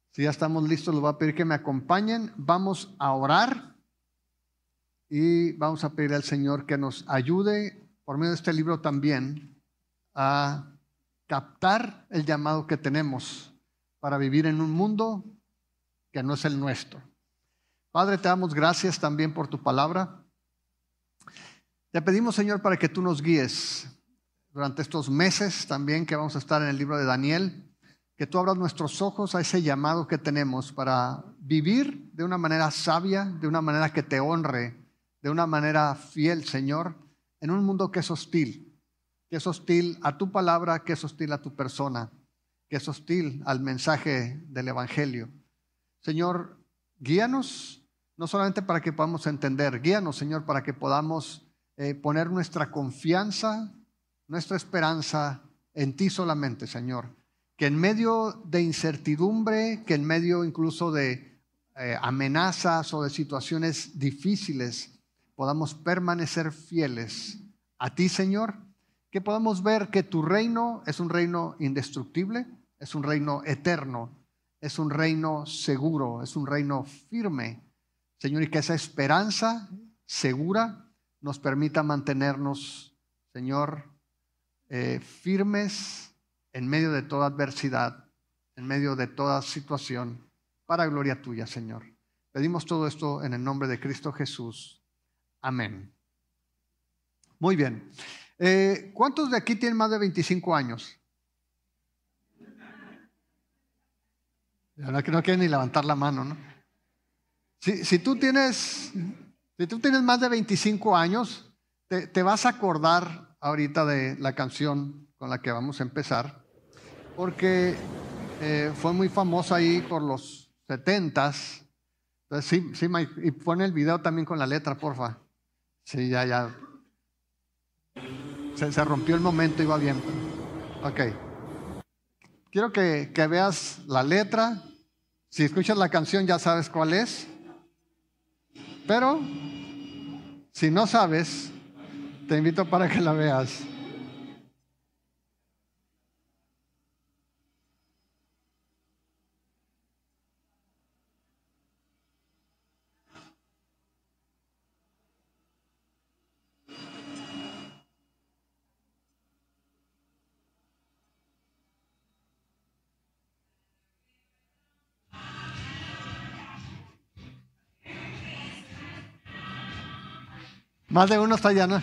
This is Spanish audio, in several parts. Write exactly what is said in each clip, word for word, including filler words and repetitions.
Si ya estamos listos, les voy a pedir que me acompañen. Vamos a orar y vamos a pedir al Señor que nos ayude por medio de este libro también a captar el llamado que tenemos para vivir en un mundo que no es el nuestro. Padre, te damos gracias también por tu palabra. Te pedimos, Señor, para que tú nos guíes durante estos meses también que vamos a estar en el libro de Daniel, que tú abras nuestros ojos a ese llamado que tenemos para vivir de una manera sabia, de una manera que te honre, de una manera fiel, Señor, en un mundo que es hostil, que es hostil a tu palabra, que es hostil a tu persona, que es hostil al mensaje del Evangelio. Señor, guíanos, no solamente para que podamos entender, guíanos, Señor, para que podamos eh, poner nuestra confianza, nuestra esperanza en ti solamente, Señor. Que en medio de incertidumbre, que en medio incluso de eh, amenazas o de situaciones difíciles, podamos permanecer fieles a ti, Señor. Que podamos ver que tu reino es un reino indestructible, es un reino eterno, es un reino seguro, es un reino firme, Señor, y que esa esperanza segura nos permita mantenernos, Señor, eh, firmes en medio de toda adversidad, en medio de toda situación, para gloria tuya, Señor. Pedimos todo esto en el nombre de Cristo Jesús. Amén. Muy bien. Eh, ¿Cuántos de aquí tienen más de veinticinco años? No, no quieren ni levantar la mano, ¿no? Si, si, tú, tienes, si tú tienes más de veinticinco años, te, te vas a acordar ahorita de la canción con la que vamos a empezar, porque eh, fue muy famosa ahí por los setentas. Entonces, sí, sí, Mike, y pon el video también con la letra, porfa. Sí, ya, ya. Se, se rompió el momento, iba bien. Ok. Quiero que, que veas la letra. Si escuchas la canción ya sabes cuál es. Pero, si no sabes, te invito para que la veas. Más de uno está allá, ¿no?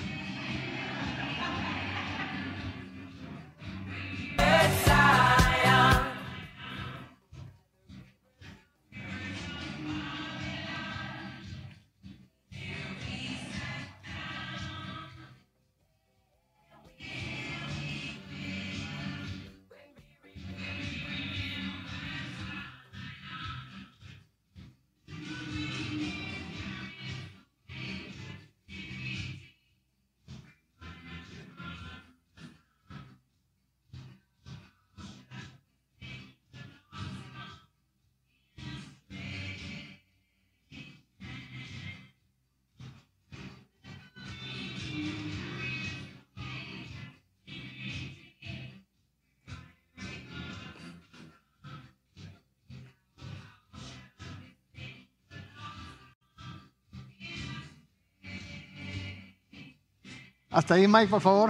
Hasta ahí, Mike, por favor.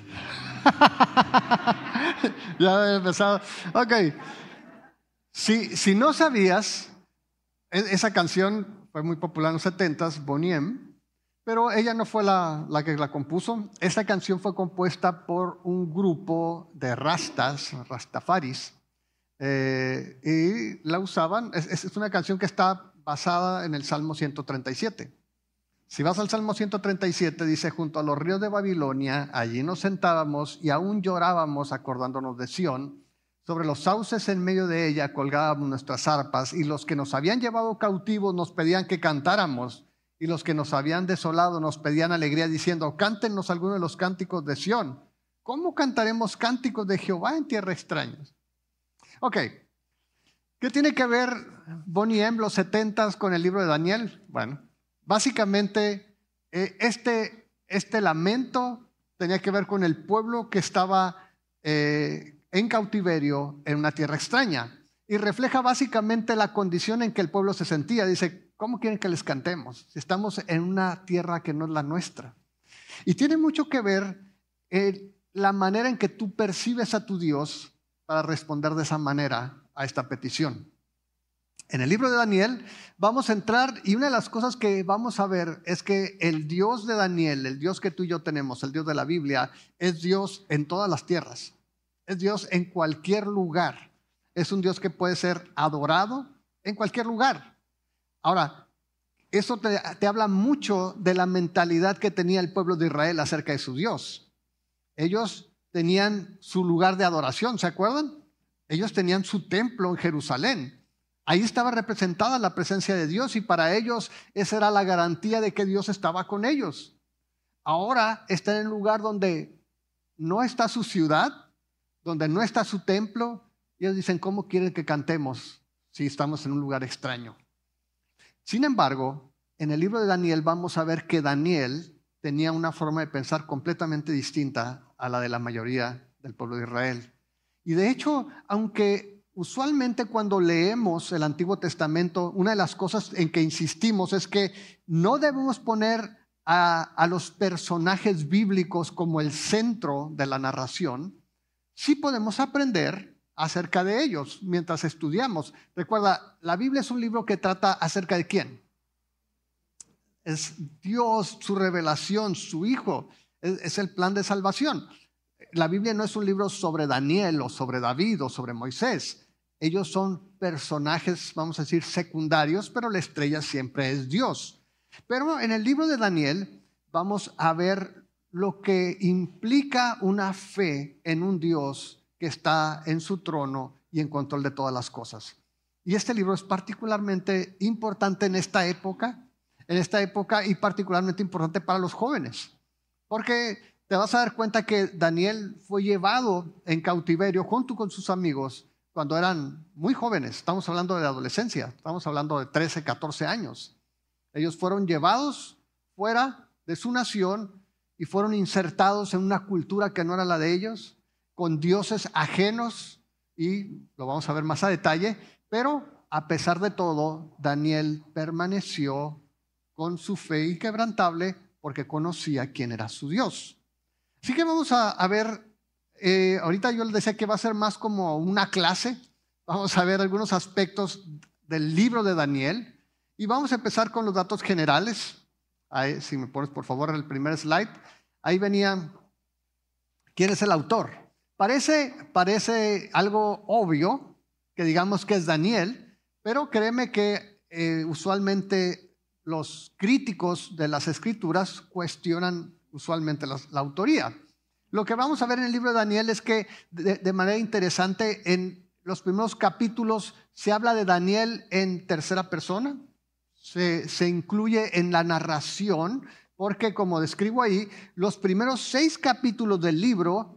Ya he empezado. Ok. Si, si no sabías, esa canción fue muy popular en los setentas, Boney M, pero ella no fue la, la que la compuso. Esta canción fue compuesta por un grupo de rastas, rastafaris, eh, y la usaban. Es, es una canción que está basada en el Salmo ciento treinta y siete. Si vas al Salmo ciento treinta y siete, dice: junto a los ríos de Babilonia, allí nos sentábamos y aún llorábamos acordándonos de Sión. Sobre los sauces en medio de ella colgábamos nuestras arpas, y los que nos habían llevado cautivos nos pedían que cantáramos, y los que nos habían desolado nos pedían alegría, diciendo: cántenos alguno de los cánticos de Sión. ¿Cómo cantaremos cánticos de Jehová en tierra extraña? Ok. ¿Qué tiene que ver Boney M, los setentas, con el libro de Daniel? Bueno, básicamente, eh, este, este lamento tenía que ver con el pueblo que estaba eh, en cautiverio en una tierra extraña. y refleja básicamente la condición en que el pueblo se sentía. Dice, ¿cómo quieren que les cantemos si estamos en una tierra que no es la nuestra? Y tiene mucho que ver eh, la manera en que tú percibes a tu Dios para responder de esa manera a esta petición. En el libro de Daniel vamos a entrar y una de las cosas que vamos a ver es que el Dios de Daniel, el Dios que tú y yo tenemos, el Dios de la Biblia, es Dios en todas las tierras, es Dios en cualquier lugar, es un Dios que puede ser adorado en cualquier lugar. Ahora, eso te, te habla mucho de la mentalidad que tenía el pueblo de Israel acerca de su Dios. Ellos tenían su lugar de adoración, ¿se acuerdan? Ellos tenían su templo en Jerusalén. Ahí estaba representada la presencia de Dios y para ellos esa era la garantía de que Dios estaba con ellos. Ahora están en un lugar donde no está su ciudad, donde no está su templo. Y ellos dicen, ¿cómo quieren que cantemos si estamos en un lugar extraño? Sin embargo, en el libro de Daniel vamos a ver que Daniel tenía una forma de pensar completamente distinta a la de la mayoría del pueblo de Israel. Y de hecho, aunque usualmente cuando leemos el Antiguo Testamento, una de las cosas en que insistimos es que no debemos poner a, a los personajes bíblicos como el centro de la narración, sí podemos aprender acerca de ellos mientras estudiamos. Recuerda, la Biblia es un libro que trata acerca de quién. Es Dios, su revelación, su Hijo, es, es el plan de salvación. La Biblia no es un libro sobre Daniel o sobre David o sobre Moisés. Ellos son personajes, vamos a decir, secundarios, pero la estrella siempre es Dios. Pero en el libro de Daniel vamos a ver lo que implica una fe en un Dios que está en su trono y en control de todas las cosas. Y este libro es particularmente importante en esta época, en esta época y particularmente importante para los jóvenes, porque te vas a dar cuenta que Daniel fue llevado en cautiverio junto con sus amigos cuando eran muy jóvenes. Estamos hablando de adolescencia, estamos hablando de trece, catorce años. Ellos fueron llevados fuera de su nación y fueron insertados en una cultura que no era la de ellos, con dioses ajenos, y lo vamos a ver más a detalle, pero a pesar de todo, Daniel permaneció con su fe inquebrantable porque conocía quién era su Dios. Así que vamos a, a ver, eh, ahorita yo les decía que va a ser más como una clase, vamos a ver algunos aspectos del libro de Daniel y vamos a empezar con los datos generales. Ahí, si me pones por favor el primer slide, ahí venía, ¿quién es el autor? Parece, parece algo obvio que digamos que es Daniel, pero créeme que eh, usualmente los críticos de las escrituras cuestionan usualmente la, la autoría. Lo que vamos a ver en el libro de Daniel es que de, de manera interesante en los primeros capítulos se habla de Daniel en tercera persona, se, se incluye en la narración, porque como describo ahí, los primeros seis capítulos del libro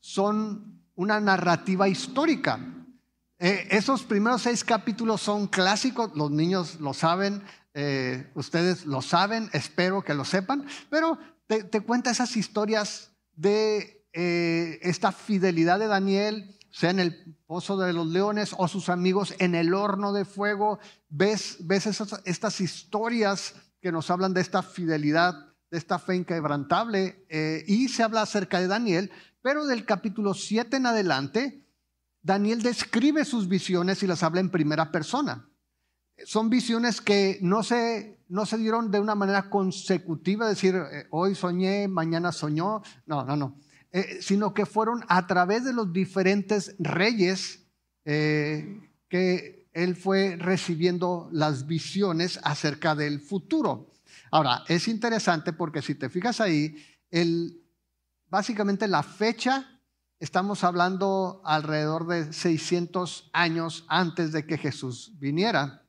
son una narrativa histórica. Eh, esos primeros seis capítulos son clásicos, los niños lo saben, eh, ustedes lo saben, espero que lo sepan, pero te, te cuenta esas historias de eh, esta fidelidad de Daniel, sea en el pozo de los leones o sus amigos en el horno de fuego. Ves, ves esas, estas historias que nos hablan de esta fidelidad, de esta fe inquebrantable, eh, y se habla acerca de Daniel, pero del capítulo siete en adelante, Daniel describe sus visiones y las habla en primera persona. Son visiones que no se, no se dieron de una manera consecutiva, es decir, eh, hoy soñé, mañana soñó, no, no, no, eh, sino que fueron a través de los diferentes reyes eh, que él fue recibiendo las visiones acerca del futuro. Ahora, es interesante porque si te fijas ahí, el, básicamente la fecha, estamos hablando alrededor de seiscientos años antes de que Jesús viniera.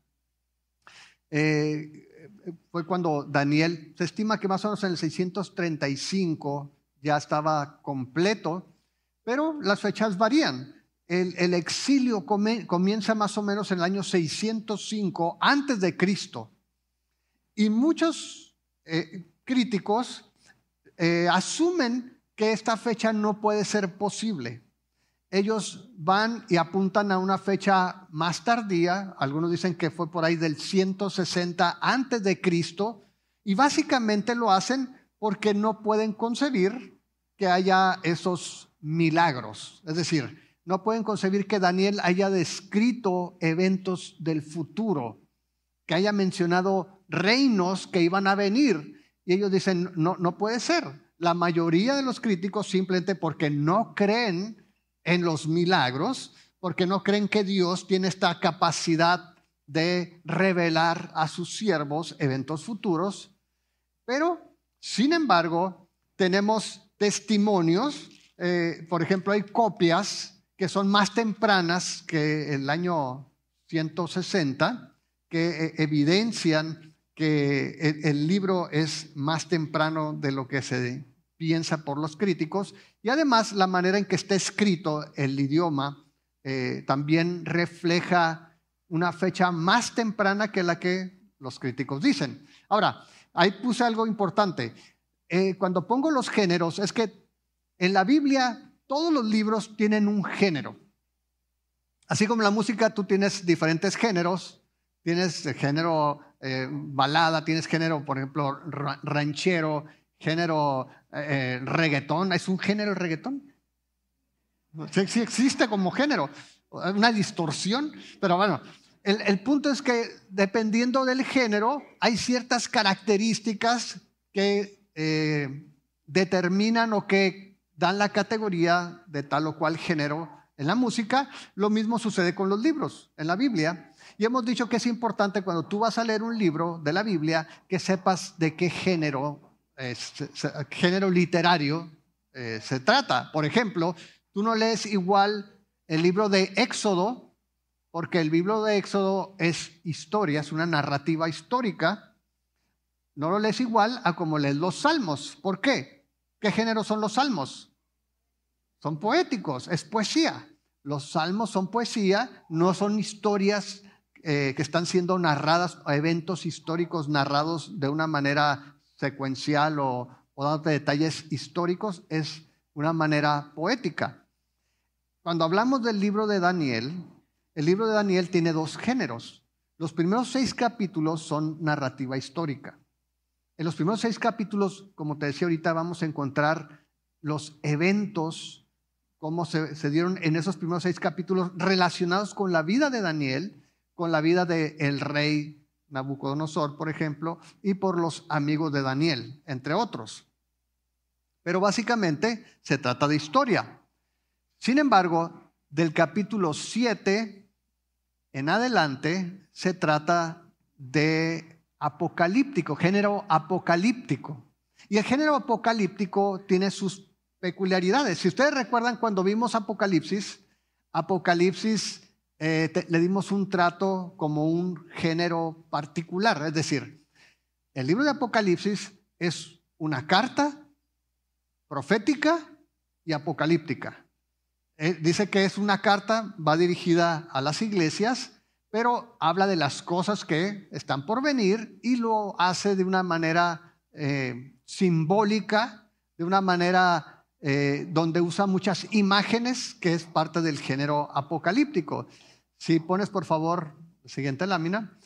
Eh, fue cuando Daniel, se estima que más o menos en el seiscientos treinta y cinco ya estaba completo, pero las fechas varían. El, el exilio come, comienza más o menos en el año seiscientos cinco antes de Cristo. Y muchos eh, críticos eh, asumen que esta fecha no puede ser posible. ellos van y apuntan a una fecha más tardía. Algunos dicen que fue por ahí del ciento sesenta antes de Cristo, y básicamente lo hacen porque no pueden concebir que haya esos milagros. Es decir, no pueden concebir que Daniel haya descrito eventos del futuro, que haya mencionado reinos que iban a venir. Y ellos dicen, no, no puede ser. La mayoría de los críticos, simplemente porque no creen en los milagros, porque no creen que Dios tiene esta capacidad de revelar a sus siervos eventos futuros. Pero, sin embargo, tenemos testimonios. Eh, por ejemplo, hay copias que son más tempranas que el año ciento sesenta, que eh, evidencian que el, el libro es más temprano de lo que se piensa por los críticos, y además la manera en que está escrito el idioma eh, también refleja una fecha más temprana que la que los críticos dicen. Ahora, ahí puse algo importante. Eh, cuando pongo los géneros, es que en la Biblia todos los libros tienen un género. Así como en la música tú tienes diferentes géneros, tienes género eh, balada, tienes género, por ejemplo, ra- ranchero, género eh, reggaetón. ¿Es un género el reggaetón? Sí, sí existe como género, una distorsión, pero bueno, el, el punto es que dependiendo del género hay ciertas características que eh, determinan o que dan la categoría de tal o cual género en la música. Lo mismo sucede con los libros en la Biblia. Y hemos dicho que es importante cuando tú vas a leer un libro de la Biblia que sepas de qué género Eh, se, se, género literario eh, se trata. Por ejemplo, tú no lees igual el libro de Éxodo, porque el libro de Éxodo es historia, es una narrativa histórica. No lo lees igual a como lees los salmos. ¿Por qué? ¿Qué género son los salmos? Son poéticos, es poesía. Los salmos son poesía, no son historias eh, que están siendo narradas, eventos históricos narrados de una manera secuencial o, o dándote detalles históricos, es una manera poética. Cuando hablamos del libro de Daniel, el libro de Daniel tiene dos géneros. Los primeros seis capítulos son narrativa histórica. En los primeros seis capítulos, como te decía ahorita, vamos a encontrar los eventos, cómo se, se dieron en esos primeros seis capítulos relacionados con la vida de Daniel, con la vida del rey Nabucodonosor, por ejemplo, y por los amigos de Daniel, entre otros. Pero básicamente se trata de historia. Sin embargo, del capítulo siete en adelante se trata de apocalíptico, género apocalíptico. Y el género apocalíptico tiene sus peculiaridades. Si ustedes recuerdan cuando vimos Apocalipsis, Apocalipsis Eh, te, le dimos un trato como un género particular. Es decir, el libro de Apocalipsis es una carta profética y apocalíptica. Eh, dice que es una carta, va dirigida a las iglesias, pero habla de las cosas que están por venir y lo hace de una manera eh, simbólica, de una manera eh, donde usa muchas imágenes, que es parte del género apocalíptico. Si pones por favor la siguiente lámina,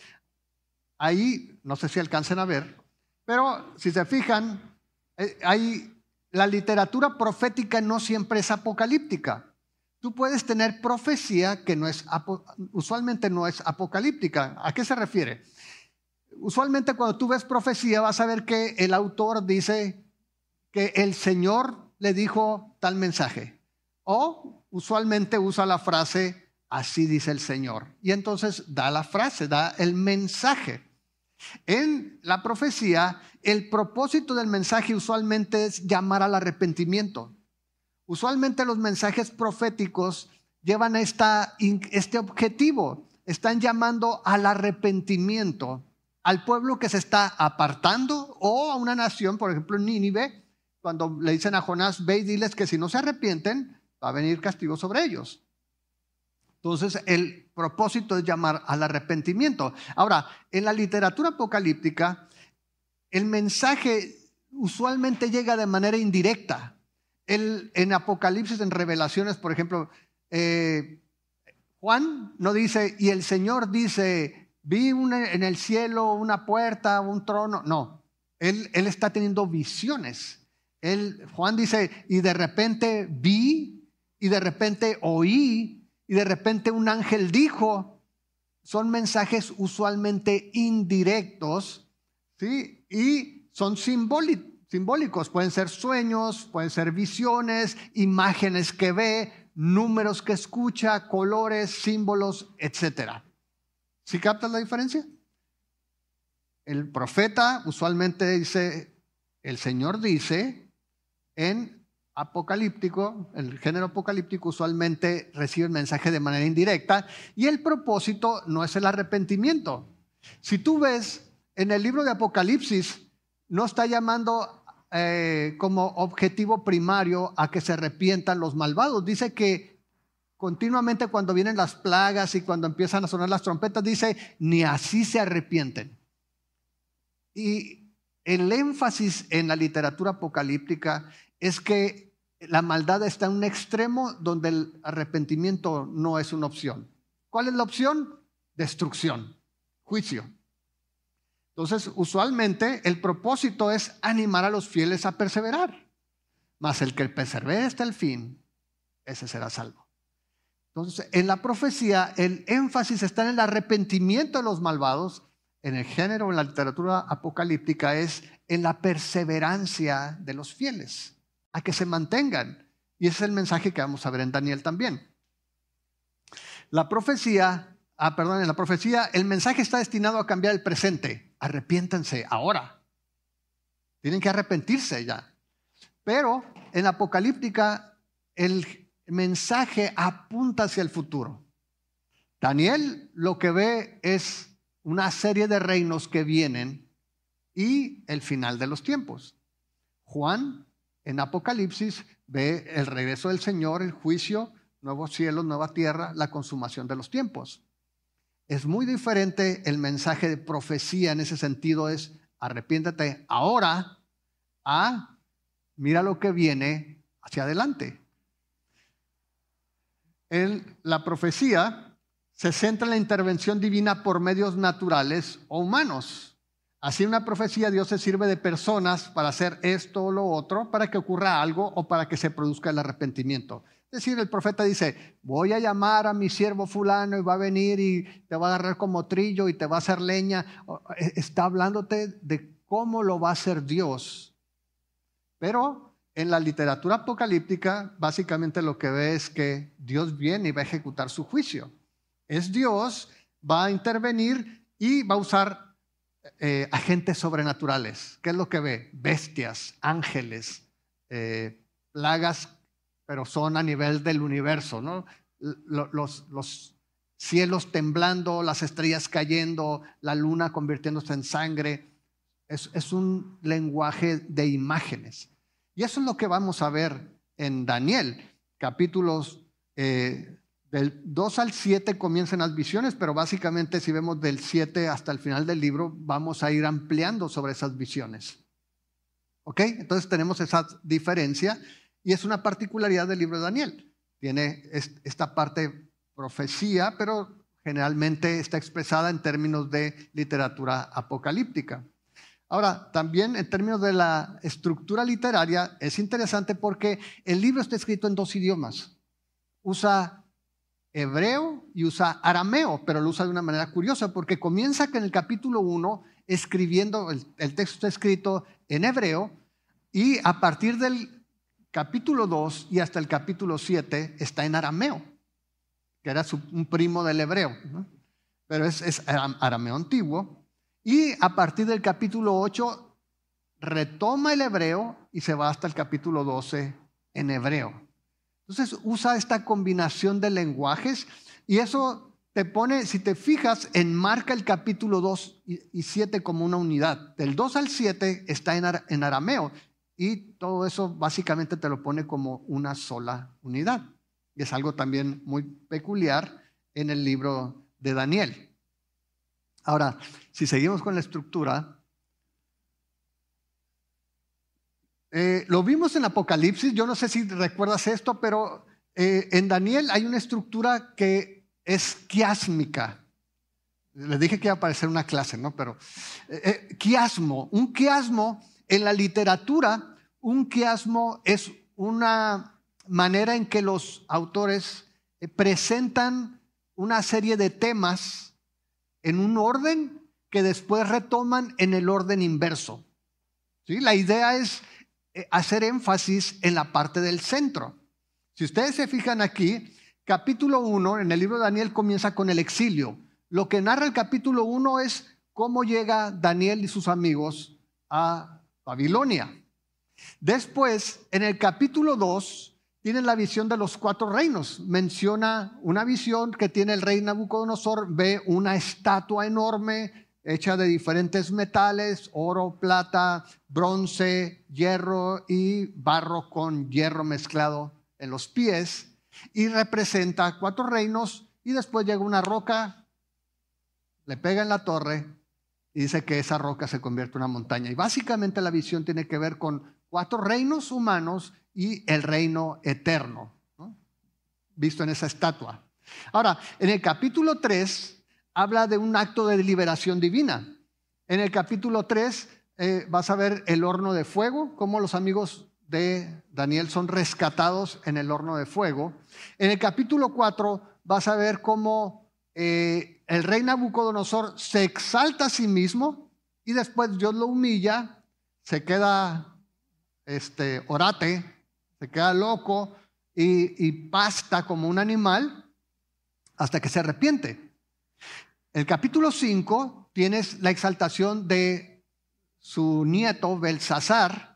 ahí no sé si alcancen a ver, pero si se fijan, eh, ahí la literatura profética no siempre es apocalíptica. Tú puedes tener profecía que no es, usualmente no es apocalíptica. ¿A qué se refiere? Usualmente cuando tú ves profecía vas a ver que el autor dice que el Señor le dijo tal mensaje, o usualmente usa la frase así dice el Señor. Y entonces da la frase, da el mensaje. En la profecía, el propósito del mensaje usualmente es llamar al arrepentimiento. Usualmente los mensajes proféticos llevan esta, este objetivo. Están llamando al arrepentimiento al pueblo que se está apartando o a una nación, por ejemplo en Nínive, cuando le dicen a Jonás, ve y diles que si no se arrepienten, va a venir castigo sobre ellos. Entonces, el propósito es llamar al arrepentimiento. Ahora, en la literatura apocalíptica, el mensaje usualmente llega de manera indirecta. El, en Apocalipsis, en Revelaciones, por ejemplo, eh, Juan no dice, y el Señor dice, vi una, en el cielo una puerta, un trono. No, él, él está teniendo visiones. Él, Juan dice, y de repente vi, y de repente oí, y de repente un ángel dijo. Son mensajes usualmente indirectos, ¿sí? Y son simbólicos. Pueden ser sueños, pueden ser visiones, imágenes que ve, números que escucha, colores, símbolos, etcétera. ¿Sí captas la diferencia? El profeta usualmente dice, el Señor dice, en apocalíptico, el género apocalíptico usualmente recibe el mensaje de manera indirecta y el propósito no es el arrepentimiento. Si tú ves en el libro de Apocalipsis, no está llamando eh, como objetivo primario a que se arrepientan los malvados. Dice que continuamente cuando vienen las plagas y cuando empiezan a sonar las trompetas, dice, ni así se arrepienten. Y el énfasis en la literatura apocalíptica es que la maldad está en un extremo donde el arrepentimiento no es una opción. ¿Cuál es la opción? Destrucción, juicio. Entonces, usualmente el propósito es animar a los fieles a perseverar. Mas el que persevere hasta el fin, ese será salvo. Entonces, en la profecía, el énfasis está en el arrepentimiento de los malvados. En el género, en la literatura apocalíptica, es en la perseverancia de los fieles, a que se mantengan. Y ese es el mensaje que vamos a ver en Daniel también. La profecía, ah, perdón, en la profecía, el mensaje está destinado a cambiar el presente. Arrepiéntanse ahora. Tienen que arrepentirse ya. Pero en la apocalíptica, el mensaje apunta hacia el futuro. Daniel lo que ve es una serie de reinos que vienen y el final de los tiempos. Juan, en Apocalipsis, ve el regreso del Señor, el juicio, nuevos cielos, nueva tierra, la consumación de los tiempos. Es muy diferente el mensaje de profecía en ese sentido, es arrepiéntate ahora a mira lo que viene hacia adelante. En la profecía se centra en la intervención divina por medios naturales o humanos. Así en una profecía Dios se sirve de personas para hacer esto o lo otro, para que ocurra algo o para que se produzca el arrepentimiento. Es decir, el profeta dice, voy a llamar a mi siervo fulano y va a venir y te va a agarrar como trillo y te va a hacer leña. Está hablándote de cómo lo va a hacer Dios. Pero en la literatura apocalíptica, básicamente lo que ve es que Dios viene y va a ejecutar su juicio. Es Dios, va a intervenir y va a usar eh, agentes sobrenaturales. ¿Qué es lo que ve? Bestias, ángeles, eh, plagas, pero son a nivel del universo, ¿no? Los, los cielos temblando, las estrellas cayendo, la luna convirtiéndose en sangre. Es, es un lenguaje de imágenes. Y eso es lo que vamos a ver en Daniel. Capítulos eh, del dos al siete comienzan las visiones, pero básicamente si vemos del siete hasta el final del libro, vamos a ir ampliando sobre esas visiones. ¿Ok? Entonces tenemos esa diferencia. Y es una particularidad del libro de Daniel. Tiene esta parte profecía, pero generalmente está expresada en términos de literatura apocalíptica. Ahora, también en términos de la estructura literaria, es interesante porque el libro está escrito en dos idiomas. Usa hebreo y usa arameo, pero lo usa de una manera curiosa porque comienza que en el capítulo uno escribiendo, el, el texto está escrito en hebreo y a partir del capítulo dos y hasta el capítulo siete está en arameo, que era su, un primo del hebreo, ¿no? Pero es, es arameo antiguo. Y a partir del capítulo ocho retoma el hebreo y se va hasta el capítulo doce en hebreo. Entonces usa esta combinación de lenguajes y eso te pone, si te fijas, enmarca el capítulo dos y siete como una unidad. Del dos al siete está en, ar, en arameo. Y todo eso básicamente te lo pone como una sola unidad. Y es algo también muy peculiar en el libro de Daniel. Ahora, si seguimos con la estructura, eh, lo vimos en Apocalipsis. Yo no sé si recuerdas esto, pero Eh, en Daniel hay una estructura que es quiásmica. Les dije que iba a aparecer una clase, ¿no? Pero eh, eh, quiasmo, un quiasmo en la literatura, un quiasmo es una manera en que los autores eh, presentan una serie de temas en un orden que después retoman en el orden inverso. ¿Sí? La idea es eh, hacer énfasis en la parte del centro. Si ustedes se fijan aquí, capítulo uno en el libro de Daniel comienza con el exilio. Lo que narra el capítulo uno es cómo llega Daniel y sus amigos a Babilonia. Después, en el capítulo dos, tienen la visión de los cuatro reinos. Menciona una visión que tiene el rey Nabucodonosor, ve una estatua enorme hecha de diferentes metales, oro, plata, bronce, hierro y barro con hierro mezclado en los pies, y representa cuatro reinos, y después llega una roca, le pega en la torre y dice que esa roca se convierte en una montaña. Y básicamente la visión tiene que ver con cuatro reinos humanos y el reino eterno, ¿no? Visto en esa estatua. Ahora, en el capítulo tres habla de un acto de liberación divina. En el capítulo tres eh, vas a ver el horno de fuego, cómo los amigos de Daniel son rescatados en el horno de fuego. En el capítulo cuatro vas a ver cómo eh, el rey Nabucodonosor se exalta a sí mismo y después Dios lo humilla, se queda este, orate, se queda loco y, y pasta como un animal hasta que se arrepiente. El capítulo cinco tienes la exaltación de su nieto Belsasar,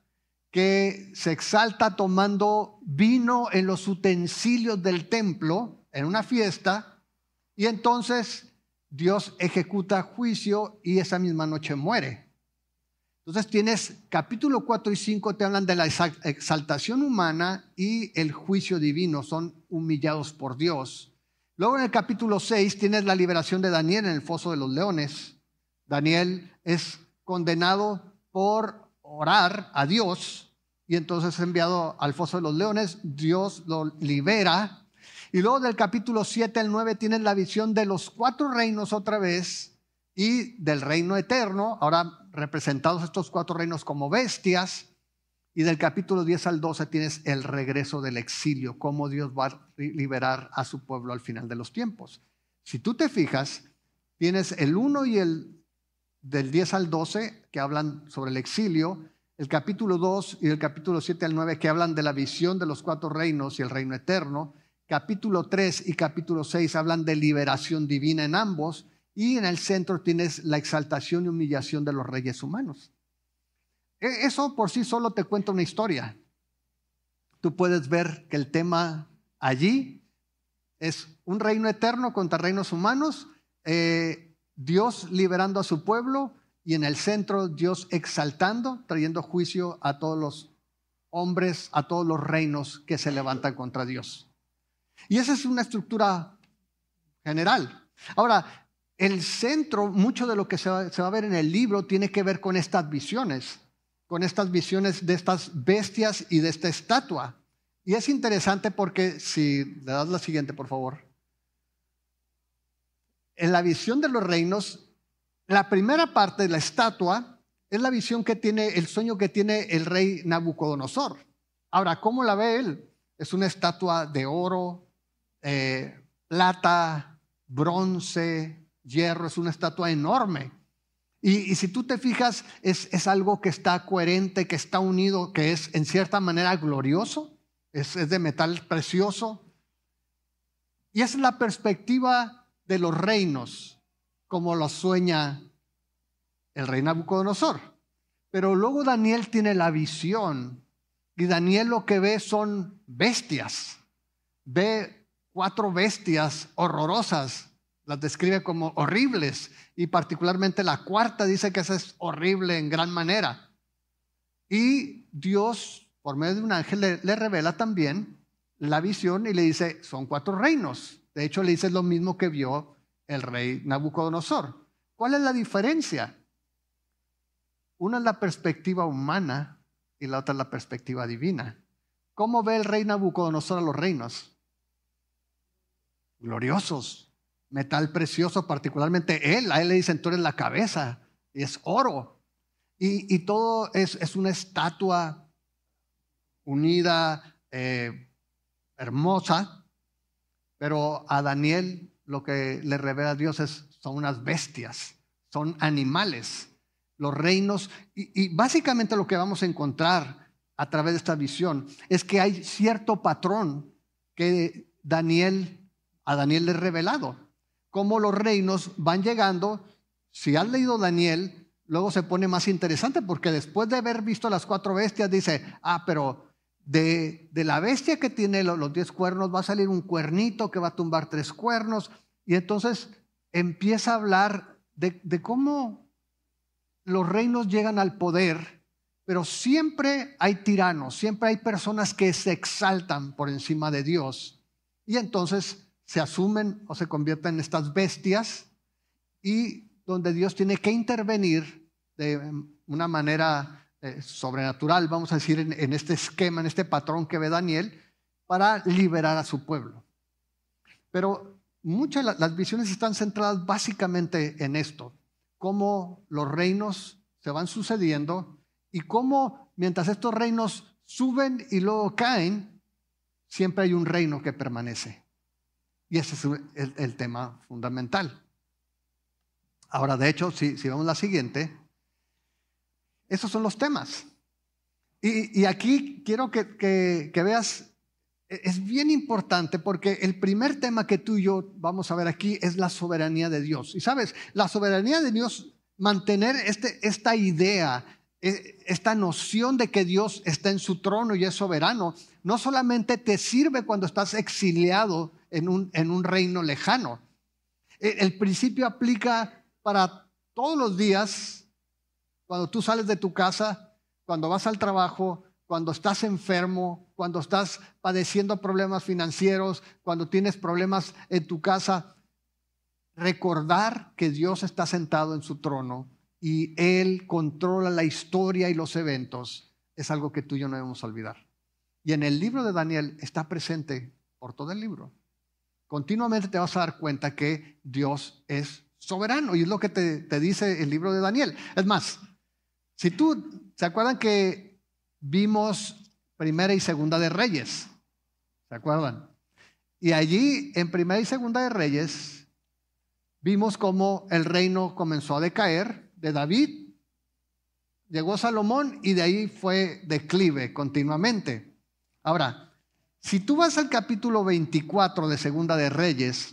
que se exalta tomando vino en los utensilios del templo en una fiesta, y entonces Dios ejecuta juicio y esa misma noche muere. Entonces tienes capítulo cuatro y cinco te hablan de la exaltación humana y el juicio divino, son humillados por Dios. Luego en el capítulo seis tienes la liberación de Daniel en el foso de los leones. Daniel es condenado por orar a Dios y entonces es enviado al foso de los leones. Dios lo libera. Y luego del capítulo siete al nueve tienes la visión de los cuatro reinos otra vez y del reino eterno, ahora representados estos cuatro reinos como bestias. Y del capítulo diez al doce tienes el regreso del exilio, cómo Dios va a liberar a su pueblo al final de los tiempos. Si tú te fijas, tienes el uno y el del diez al doce que hablan sobre el exilio, el capítulo dos y el capítulo siete al nueve que hablan de la visión de los cuatro reinos y el reino eterno, capítulo tres y capítulo seis hablan de liberación divina en ambos, y en el centro tienes la exaltación y humillación de los reyes humanos. Eso por sí solo te cuenta una historia. Tú puedes ver que el tema allí es un reino eterno contra reinos humanos, eh, Dios liberando a su pueblo y en el centro Dios exaltando, trayendo juicio a todos los hombres, a todos los reinos que se levantan contra Dios. Y esa es una estructura general. Ahora, el centro, mucho de lo que se va, se va a ver en el libro tiene que ver con estas visiones, con estas visiones de estas bestias y de esta estatua. Y es interesante porque, si le das la siguiente, por favor. En la visión de los reinos, la primera parte de la estatua es la visión que tiene, el sueño que tiene el rey Nabucodonosor. Ahora, ¿cómo la ve él? Es una estatua de oro, eh, plata, bronce, hierro, es una estatua enorme. Y, y si tú te fijas, es, es algo que está coherente, que está unido, que es en cierta manera glorioso, es, es de metal precioso. Y esa es la perspectiva de los reinos, como lo sueña el rey Nabucodonosor. Pero luego Daniel tiene la visión, y Daniel lo que ve son bestias. Ve cuatro bestias horrorosas, las describe como horribles, y particularmente la cuarta dice que esa es horrible en gran manera. Y Dios, por medio de un ángel, le, le revela también la visión y le dice, son cuatro reinos. De hecho, le dice lo mismo que vio el rey Nabucodonosor. ¿Cuál es la diferencia? Una es la perspectiva humana y la otra es la perspectiva divina. ¿Cómo ve el rey Nabucodonosor a los reinos? gloriosos, metal precioso, particularmente él. A él le dicen, tú eres la cabeza, y es oro. Y, y todo es, es una estatua unida, eh, hermosa, pero a Daniel lo que le revela a Dios es, son unas bestias, son animales, los reinos. Y, y básicamente lo que vamos a encontrar a través de esta visión es que hay cierto patrón que Daniel, a Daniel le ha revelado. Cómo los reinos van llegando. Si has leído Daniel, luego se pone más interesante, porque después de haber visto las cuatro bestias dice, ah, pero de, de la bestia que tiene los, los diez cuernos va a salir un cuernito que va a tumbar tres cuernos. Y entonces empieza a hablar de, de cómo los reinos llegan al poder, pero siempre hay tiranos, siempre hay personas que se exaltan por encima de Dios. Y entonces se asumen o se convierten en estas bestias, y donde Dios tiene que intervenir de una manera eh, sobrenatural, vamos a decir, en, en este esquema, en este patrón que ve Daniel, para liberar a su pueblo. Pero muchas de las visiones están centradas básicamente en esto, cómo los reinos se van sucediendo y cómo mientras estos reinos suben y luego caen, siempre hay un reino que permanece. Y ese es el, el tema fundamental. Ahora, de hecho, si, si vemos la siguiente, esos son los temas. Y, y aquí quiero que, que, que veas, es bien importante porque el primer tema que tú y yo vamos a ver aquí es la soberanía de Dios. Y sabes, la soberanía de Dios, mantener este, esta idea, esta noción de que Dios está en su trono y es soberano, no solamente te sirve cuando estás exiliado en un, en un reino lejano. El, el principio aplica para todos los días, cuando tú sales de tu casa, cuando vas al trabajo, cuando estás enfermo, cuando estás padeciendo problemas financieros, cuando tienes problemas en tu casa. Recordar que Dios está sentado en su trono y Él controla la historia y los eventos es algo que tú y yo no debemos olvidar. Y en el libro de Daniel está presente por todo el libro. Continuamente te vas a dar cuenta que Dios es soberano, y es lo que te, te dice el libro de Daniel. Es más, si tú, ¿se acuerdan que vimos Primera y Segunda de Reyes? ¿Se acuerdan? Y allí en Primera y Segunda de Reyes vimos cómo el reino comenzó a decaer de David, llegó Salomón y de ahí fue declive continuamente. Ahora, si tú vas al capítulo veinticuatro de Segunda de Reyes,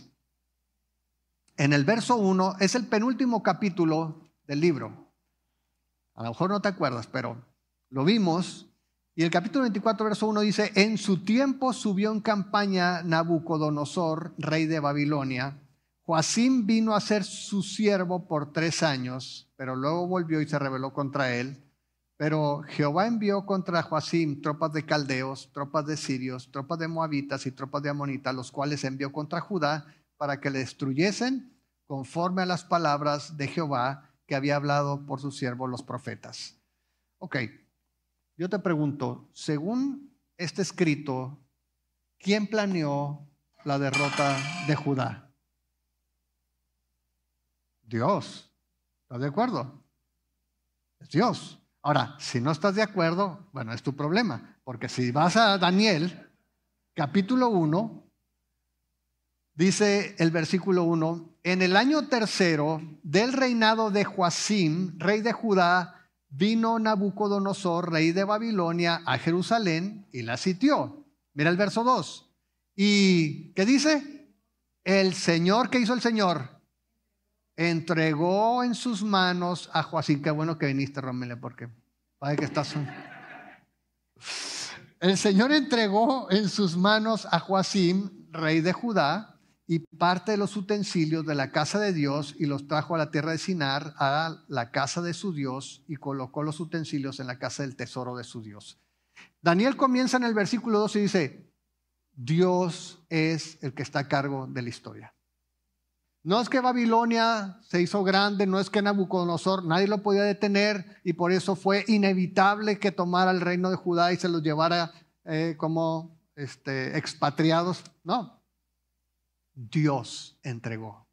en el verso uno, es el penúltimo capítulo del libro. A lo mejor no te acuerdas, pero lo vimos. Y el capítulo veinticuatro, verso uno dice, en su tiempo subió en campaña Nabucodonosor, rey de Babilonia. Joacim vino a ser su siervo por tres años, pero luego volvió y se rebeló contra él. Pero Jehová envió contra Joacim tropas de caldeos, tropas de sirios, tropas de moabitas y tropas de amonitas, los cuales envió contra Judá para que le destruyesen conforme a las palabras de Jehová que había hablado por sus siervos los profetas. Ok, yo te pregunto, según este escrito, ¿quién planeó la derrota de Judá? Dios. ¿Estás de acuerdo? Es Dios. Ahora, si no estás de acuerdo, bueno, es tu problema, porque si vas a Daniel, capítulo uno, dice el versículo uno, en el año tercero del reinado de Joacim, rey de Judá, vino Nabucodonosor, rey de Babilonia, a Jerusalén y la sitió. Mira el verso dos. ¿Y qué dice? El Señor, ¿qué hizo el Señor? Entregó en sus manos a Joacim. Qué bueno que viniste, Romile, porque parece que estás... El Señor entregó en sus manos a Joacim, rey de Judá, y parte de los utensilios de la casa de Dios, y los trajo a la tierra de Sinar, a la casa de su Dios, y colocó los utensilios en la casa del tesoro de su Dios. Daniel comienza en el versículo dos y dice, Dios es el que está a cargo de la historia. No es que Babilonia se hizo grande, no es que Nabucodonosor, nadie lo podía detener, y por eso fue inevitable que tomara el reino de Judá y se los llevara eh, como este, expatriados. No. Dios entregó.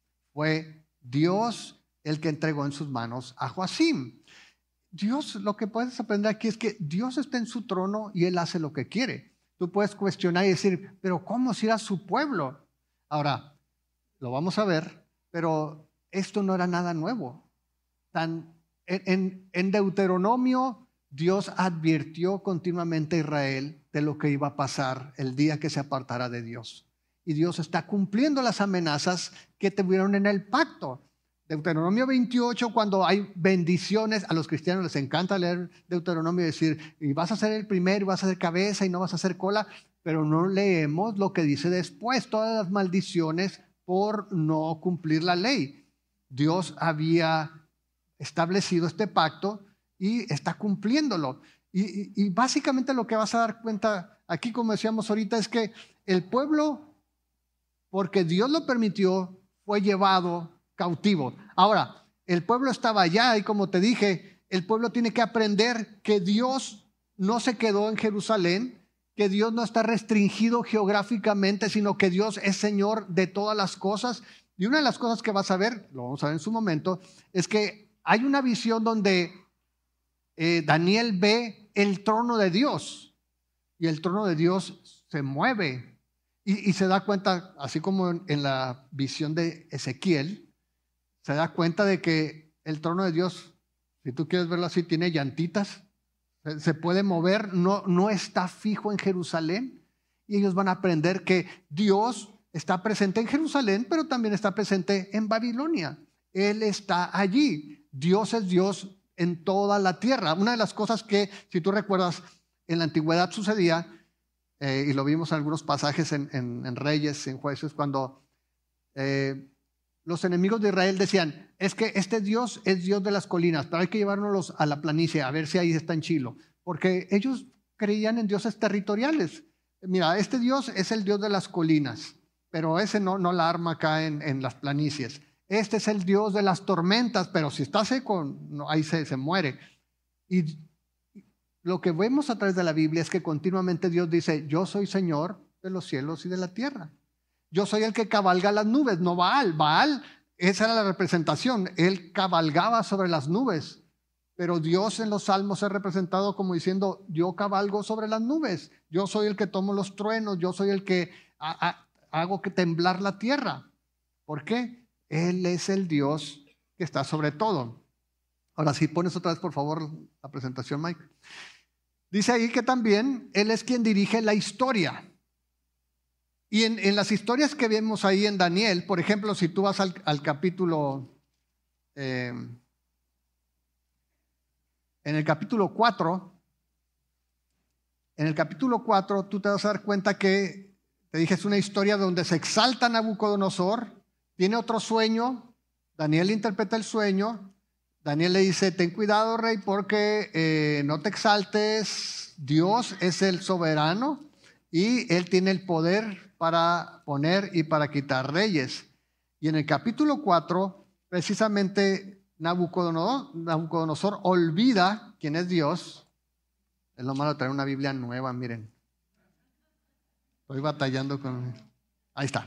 Fue Dios el que entregó en sus manos a Joacim. Dios, lo que puedes aprender aquí es que Dios está en su trono y Él hace lo que quiere. Tú puedes cuestionar y decir, pero ¿cómo si era su pueblo? Ahora, lo vamos a ver, pero esto no era nada nuevo. Tan, en, en Deuteronomio, Dios advirtió continuamente a Israel de lo que iba a pasar el día que se apartara de Dios. Y Dios está cumpliendo las amenazas que tuvieron en el pacto. Deuteronomio veintiocho, cuando hay bendiciones, a los cristianos les encanta leer Deuteronomio y decir, y vas a ser el primero, y vas a ser cabeza y no vas a ser cola, pero no leemos lo que dice después, todas las maldiciones por no cumplir la ley. Dios había establecido este pacto y está cumpliéndolo. Y, y, y básicamente lo que vas a dar cuenta aquí, como decíamos ahorita, es que el pueblo, porque Dios lo permitió, fue llevado cautivo. Ahora, el pueblo estaba allá y como te dije, el pueblo tiene que aprender que Dios no se quedó en Jerusalén, que Dios no está restringido geográficamente, sino que Dios es Señor de todas las cosas. Y una de las cosas que vas a ver, lo vamos a ver en su momento, es que hay una visión donde eh, Daniel ve el trono de Dios y el trono de Dios se mueve y, y se da cuenta, así como en, en la visión de Ezequiel, se da cuenta de que el trono de Dios, si tú quieres verlo así, tiene llantitas, se, se puede mover, no, no está fijo en Jerusalén. Y ellos van a aprender que Dios está presente en Jerusalén, pero también está presente en Babilonia. Él está allí. Dios es Dios en toda la tierra. Una de las cosas que, si tú recuerdas, en la antigüedad sucedía, eh, y lo vimos en algunos pasajes en, en, en Reyes, en Jueces, cuando eh, los enemigos de Israel decían, es que este Dios es Dios de las colinas, pero hay que llevárnoslos a la planicie, a ver si ahí está en Chilo, porque ellos creían en dioses territoriales. Mira, este Dios es el Dios de las colinas, pero ese no, no la arma acá en, en las planicies. Este es el Dios de las tormentas, pero si está seco, no, ahí se, se muere. Y lo que vemos a través de la Biblia es que continuamente Dios dice, yo soy Señor de los cielos y de la tierra. Yo soy el que cabalga las nubes, no Baal. Baal, esa era la representación. Él cabalgaba sobre las nubes. Pero Dios en los salmos es representado como diciendo, yo cabalgo sobre las nubes. Yo soy el que tomo los truenos. Yo soy el que a, a, hago que temblar la tierra. ¿Por qué? Él es el Dios que está sobre todo. Ahora, si pones otra vez, por favor, la presentación, Mike. Dice ahí que también Él es quien dirige la historia. Y en, en las historias que vemos ahí en Daniel, por ejemplo, si tú vas al, al capítulo, eh, en el capítulo cuatro, en el capítulo cuatro tú te vas a dar cuenta que, te dije, es una historia donde se exalta Nabucodonosor, tiene otro sueño, Daniel interpreta el sueño, Daniel le dice, ten cuidado, rey, porque eh, no te exaltes, Dios es el soberano y Él tiene el poder para poner y para quitar reyes. Y en el capítulo cuatro, precisamente Nabucodonosor, Nabucodonosor olvida quién es Dios. Es lo malo de traer una Biblia nueva, miren. Estoy batallando con... Ahí está.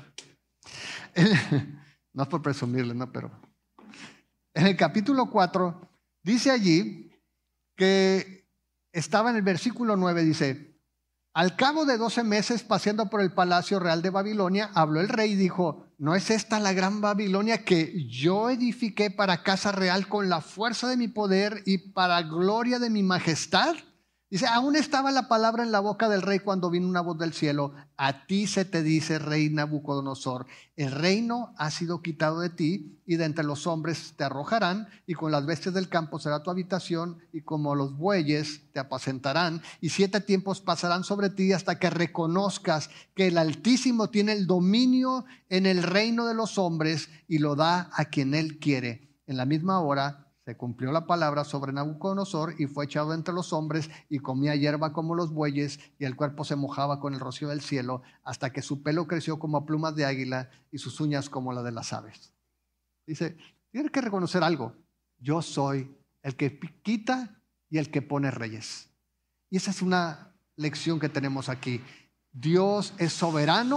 No es por presumirle, no, pero... En el capítulo cuatro, dice allí que estaba en el versículo nueve, dice... Al cabo de doce meses, paseando por el palacio real de Babilonia, habló el rey y dijo, ¿no es esta la gran Babilonia que yo edifiqué para casa real con la fuerza de mi poder y para gloria de mi majestad? Dice, aún estaba la palabra en la boca del rey cuando vino una voz del cielo. A ti se te dice, rey Nabucodonosor, el reino ha sido quitado de ti y de entre los hombres te arrojarán y con las bestias del campo será tu habitación y como los bueyes te apacentarán y siete tiempos pasarán sobre ti hasta que reconozcas que el Altísimo tiene el dominio en el reino de los hombres y lo da a quien él quiere. En la misma hora se cumplió la palabra sobre Nabucodonosor y fue echado entre los hombres y comía hierba como los bueyes y el cuerpo se mojaba con el rocío del cielo hasta que su pelo creció como plumas de águila y sus uñas como la de las aves. Dice, tienes que reconocer algo. Yo soy el que quita y el que pone reyes. Y esa es una lección que tenemos aquí. Dios es soberano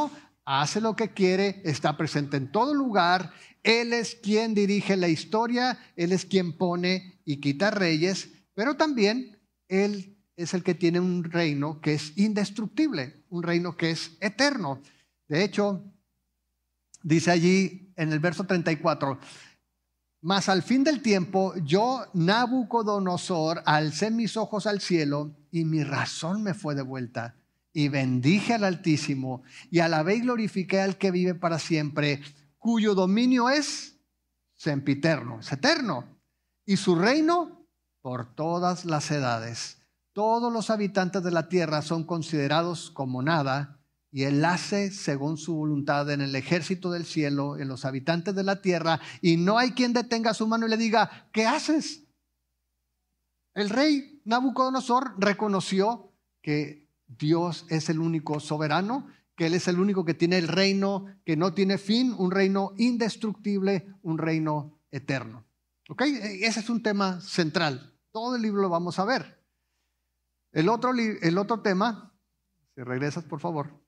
hace lo que quiere, está presente en todo lugar. Él es quien dirige la historia, Él es quien pone y quita reyes, pero también Él es el que tiene un reino que es indestructible, un reino que es eterno. De hecho, dice allí en el verso treinta y cuatro, mas al fin del tiempo, yo, Nabucodonosor, alcé mis ojos al cielo y mi razón me fue devuelta. Y bendije al Altísimo y alabé y glorifiqué al que vive para siempre, cuyo dominio es sempiterno, es eterno, y su reino por todas las edades. Todos los habitantes de la tierra son considerados como nada, y Él hace según su voluntad en el ejército del cielo, en los habitantes de la tierra, y no hay quien detenga su mano y le diga, ¿qué haces? El rey Nabucodonosor reconoció que Dios es el único soberano, que Él es el único que tiene el reino que no tiene fin, un reino indestructible, un reino eterno. ¿Ok? Ese es un tema central. Todo el libro lo vamos a ver. El otro, el otro tema, si regresas por favor,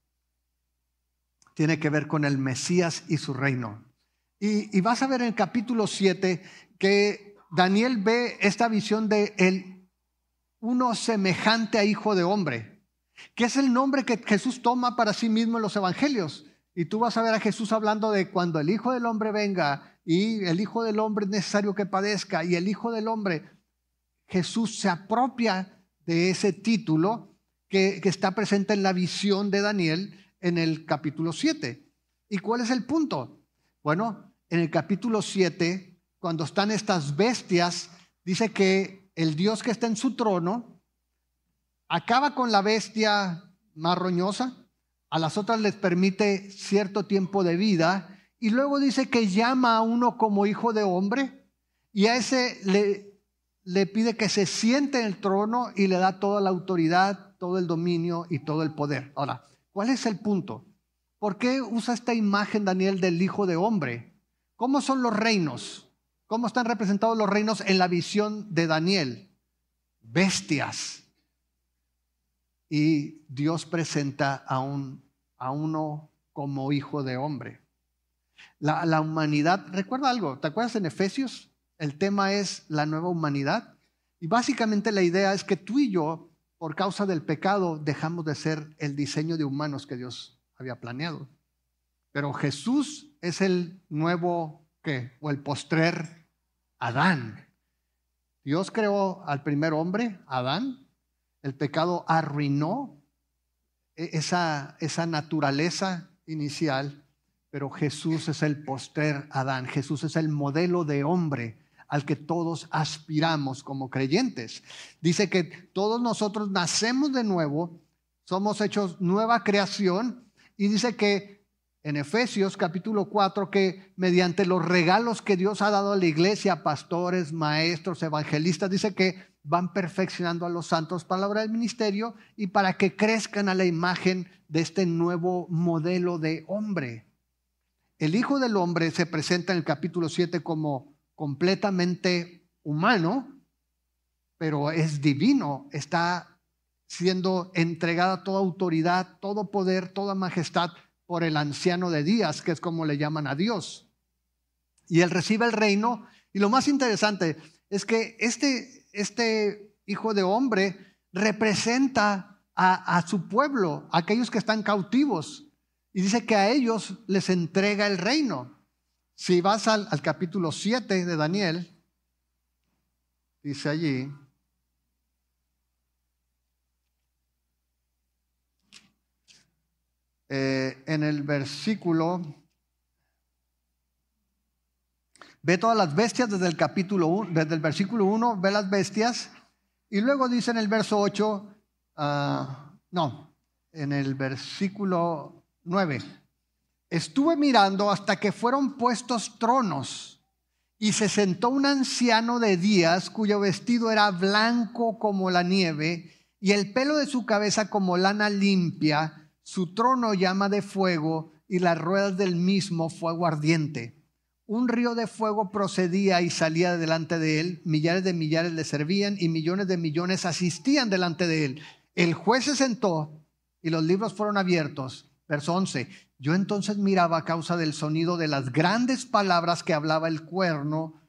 tiene que ver con el Mesías y su reino. Y, y vas a ver en el capítulo siete que Daniel ve esta visión de el, uno semejante a hijo de hombre, que es el nombre que Jesús toma para sí mismo en los evangelios. Y tú vas a ver a Jesús hablando de cuando el Hijo del Hombre venga y el Hijo del Hombre es necesario que padezca y el Hijo del Hombre, Jesús se apropia de ese título que, que está presente en la visión de Daniel en el capítulo siete. ¿Y cuál es el punto? Bueno, en el capítulo siete, cuando están estas bestias, dice que el Dios que está en su trono acaba con la bestia más roñosa, a las otras les permite cierto tiempo de vida y luego dice que llama a uno como hijo de hombre y a ese le, le pide que se siente en el trono y le da toda la autoridad, todo el dominio y todo el poder. Ahora, ¿cuál es el punto? ¿Por qué usa esta imagen Daniel del hijo de hombre? ¿Cómo son los reinos? ¿Cómo están representados los reinos en la visión de Daniel? Bestias. Y Dios presenta a, un, a uno como hijo de hombre. La, la humanidad, recuerda algo, ¿te acuerdas en Efesios? El tema es la nueva humanidad. Y básicamente la idea es que tú y yo, por causa del pecado, dejamos de ser el diseño de humanos que Dios había planeado. Pero Jesús es el nuevo, ¿qué? O el postrer Adán. Dios creó al primer hombre, Adán. El pecado arruinó esa, esa naturaleza inicial, pero Jesús es el postrer Adán. Jesús es el modelo de hombre al que todos aspiramos como creyentes. Dice que todos nosotros nacemos de nuevo, somos hechos nueva creación, y dice que en Efesios capítulo cuatro que mediante los regalos que Dios ha dado a la iglesia, pastores, maestros, evangelistas, dice que van perfeccionando a los santos para la obra del ministerio y para que crezcan a la imagen de este nuevo modelo de hombre. El Hijo del Hombre se presenta en el capítulo siete como completamente humano, pero es divino, está siendo entregada toda autoridad, todo poder, toda majestad por el anciano de días, que es como le llaman a Dios. Y él recibe el reino, y lo más interesante es que este, este hijo de hombre representa a, a su pueblo, a aquellos que están cautivos, y dice que a ellos les entrega el reino. Si vas al, al capítulo siete de Daniel, dice allí, eh, en el versículo, ve todas las bestias desde el capítulo uno, desde el versículo uno, ve las bestias, y luego dice en el verso ocho, uh, no, en el versículo nueve, estuve mirando hasta que fueron puestos tronos y se sentó un anciano de días cuyo vestido era blanco como la nieve y el pelo de su cabeza como lana limpia, su trono llama de fuego y las ruedas del mismo fuego ardiente. Un río de fuego procedía y salía de delante de él, millares de millares le servían y millones de millones asistían delante de él. El juez se sentó y los libros fueron abiertos. Verso once, Yo entonces miraba a causa del sonido de las grandes palabras que hablaba el cuerno.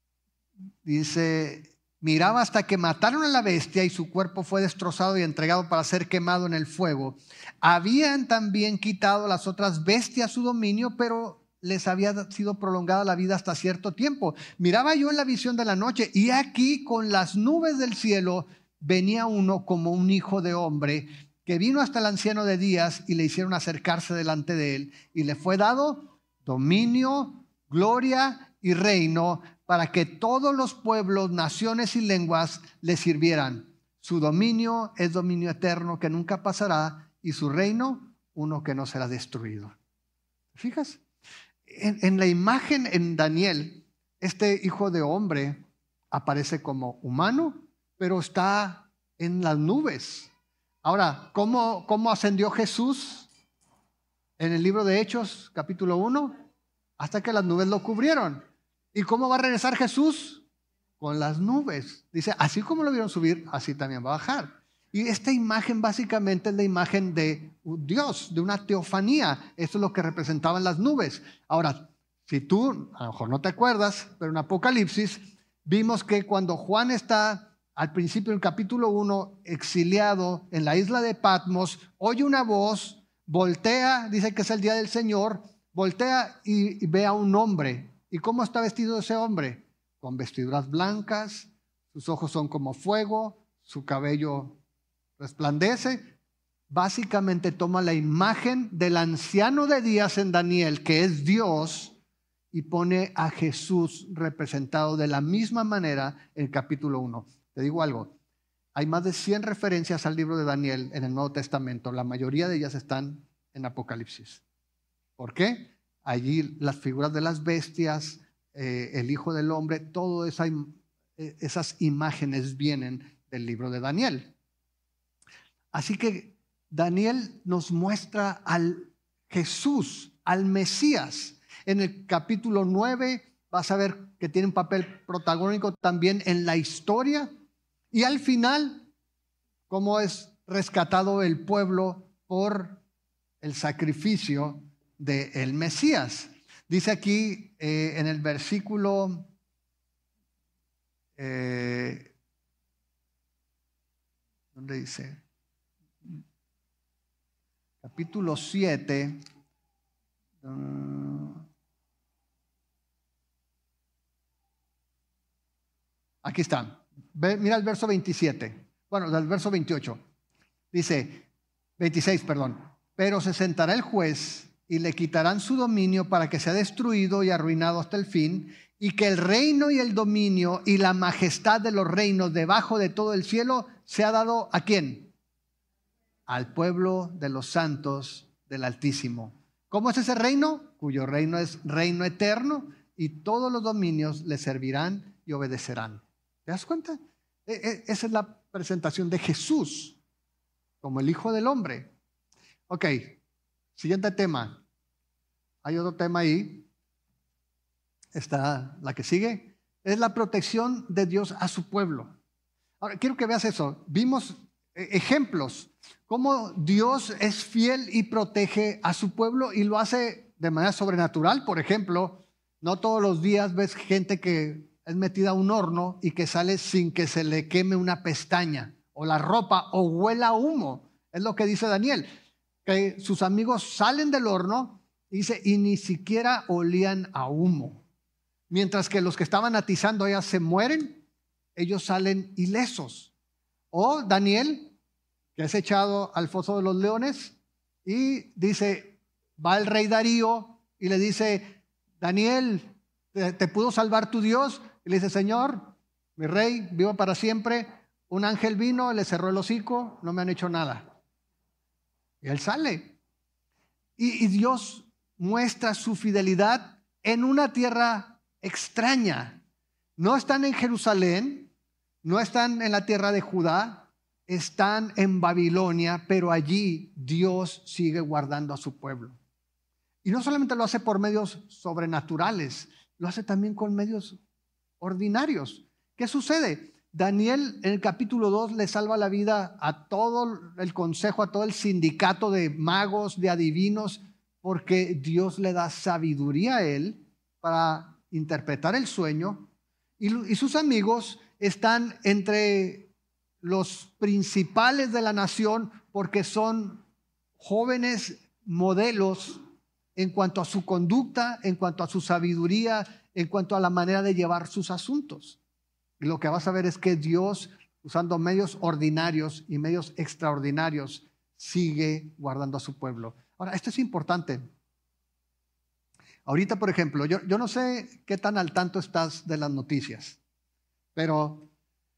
Dice, miraba hasta que mataron a la bestia y su cuerpo fue destrozado y entregado para ser quemado en el fuego. Habían también quitado las otras bestias su dominio, pero les había sido prolongada la vida hasta cierto tiempo. Miraba yo en la visión de la noche y aquí con las nubes del cielo venía uno como un hijo de hombre que vino hasta el anciano de días y le hicieron acercarse delante de él y le fue dado dominio, gloria y reino para que todos los pueblos, naciones y lenguas le sirvieran. Su dominio es dominio eterno que nunca pasará y su reino uno que no será destruido. ¿Fijas? En, en la imagen en Daniel, este hijo de hombre aparece como humano, pero está en las nubes. Ahora, ¿cómo, cómo ascendió Jesús en el libro de Hechos, capítulo uno? Hasta que las nubes lo cubrieron. ¿Y cómo va a regresar Jesús? Con las nubes. Dice, así como lo vieron subir, así también va a bajar. Y esta imagen básicamente es la imagen de Dios, de una teofanía. Esto es lo que representaban las nubes. Ahora, si tú, a lo mejor no te acuerdas, pero en Apocalipsis vimos que cuando Juan está al principio del capítulo uno, exiliado en la isla de Patmos, oye una voz, voltea, dice que es el día del Señor, voltea y, y ve a un hombre. ¿Y cómo está vestido ese hombre? Con vestiduras blancas, sus ojos son como fuego, su cabello resplandece. Básicamente toma la imagen del anciano de días en Daniel, que es Dios, y pone a Jesús representado de la misma manera en el capítulo uno. Te digo algo, hay más de cien referencias al libro de Daniel en el Nuevo Testamento. La mayoría de ellas están en Apocalipsis. ¿Por qué? Allí las figuras de las bestias, eh, el Hijo del Hombre, todas esa, esas imágenes vienen del libro de Daniel. Así que Daniel nos muestra al Jesús, al Mesías. En el capítulo nueve vas a ver que tiene un papel protagónico también en la historia. Y al final, cómo es rescatado el pueblo por el sacrificio del Mesías. Dice aquí eh, en el versículo eh, ¿dónde dice? Capítulo siete. Uh, aquí está. Ve, mira el verso veintisiete. Bueno, del verso veintiocho. Dice, veintiséis, perdón. Pero se sentará el juez y le quitarán su dominio para que sea destruido y arruinado hasta el fin, y que el reino y el dominio y la majestad de los reinos debajo de todo el cielo sea dado ¿a quién? Al pueblo de los santos del Altísimo. ¿Cómo es ese reino? Cuyo reino es reino eterno y todos los dominios le servirán y obedecerán. ¿Te das cuenta? Esa es la presentación de Jesús como el Hijo del Hombre. Ok, siguiente tema. Hay otro tema ahí. Está la que sigue. Es la protección de Dios a su pueblo. Ahora, quiero que veas eso. Vimos ejemplos. Cómo Dios es fiel y protege a su pueblo y lo hace de manera sobrenatural. Por ejemplo, no todos los días ves gente que es metida a un horno y que sale sin que se le queme una pestaña o la ropa o huela a humo. Es lo que dice Daniel, que sus amigos salen del horno y dice, y ni siquiera olían a humo. Mientras que los que estaban atizando allá se mueren, ellos salen ilesos. O Daniel, que es echado al foso de los leones, y dice, va el rey Darío y le dice, Daniel, ¿te, te pudo salvar tu Dios? Y le dice, Señor, mi rey, vivo para siempre. Un ángel vino, le cerró el hocico, no me han hecho nada. Y él sale. Y, y Dios muestra su fidelidad en una tierra extraña. No están en Jerusalén, no están en la tierra de Judá, están en Babilonia, pero allí Dios sigue guardando a su pueblo. Y no solamente lo hace por medios sobrenaturales, lo hace también con medios ordinarios. ¿Qué sucede? Daniel en el capítulo dos le salva la vida a todo el consejo, a todo el sindicato de magos, de adivinos, porque Dios le da sabiduría a él para interpretar el sueño, y, y sus amigos están entre los principales de la nación porque son jóvenes modelos en cuanto a su conducta, en cuanto a su sabiduría, en cuanto a la manera de llevar sus asuntos. Y lo que vas a ver es que Dios, usando medios ordinarios y medios extraordinarios, sigue guardando a su pueblo. Ahora, esto es importante. Ahorita, por ejemplo, yo, yo no sé qué tan al tanto estás de las noticias, pero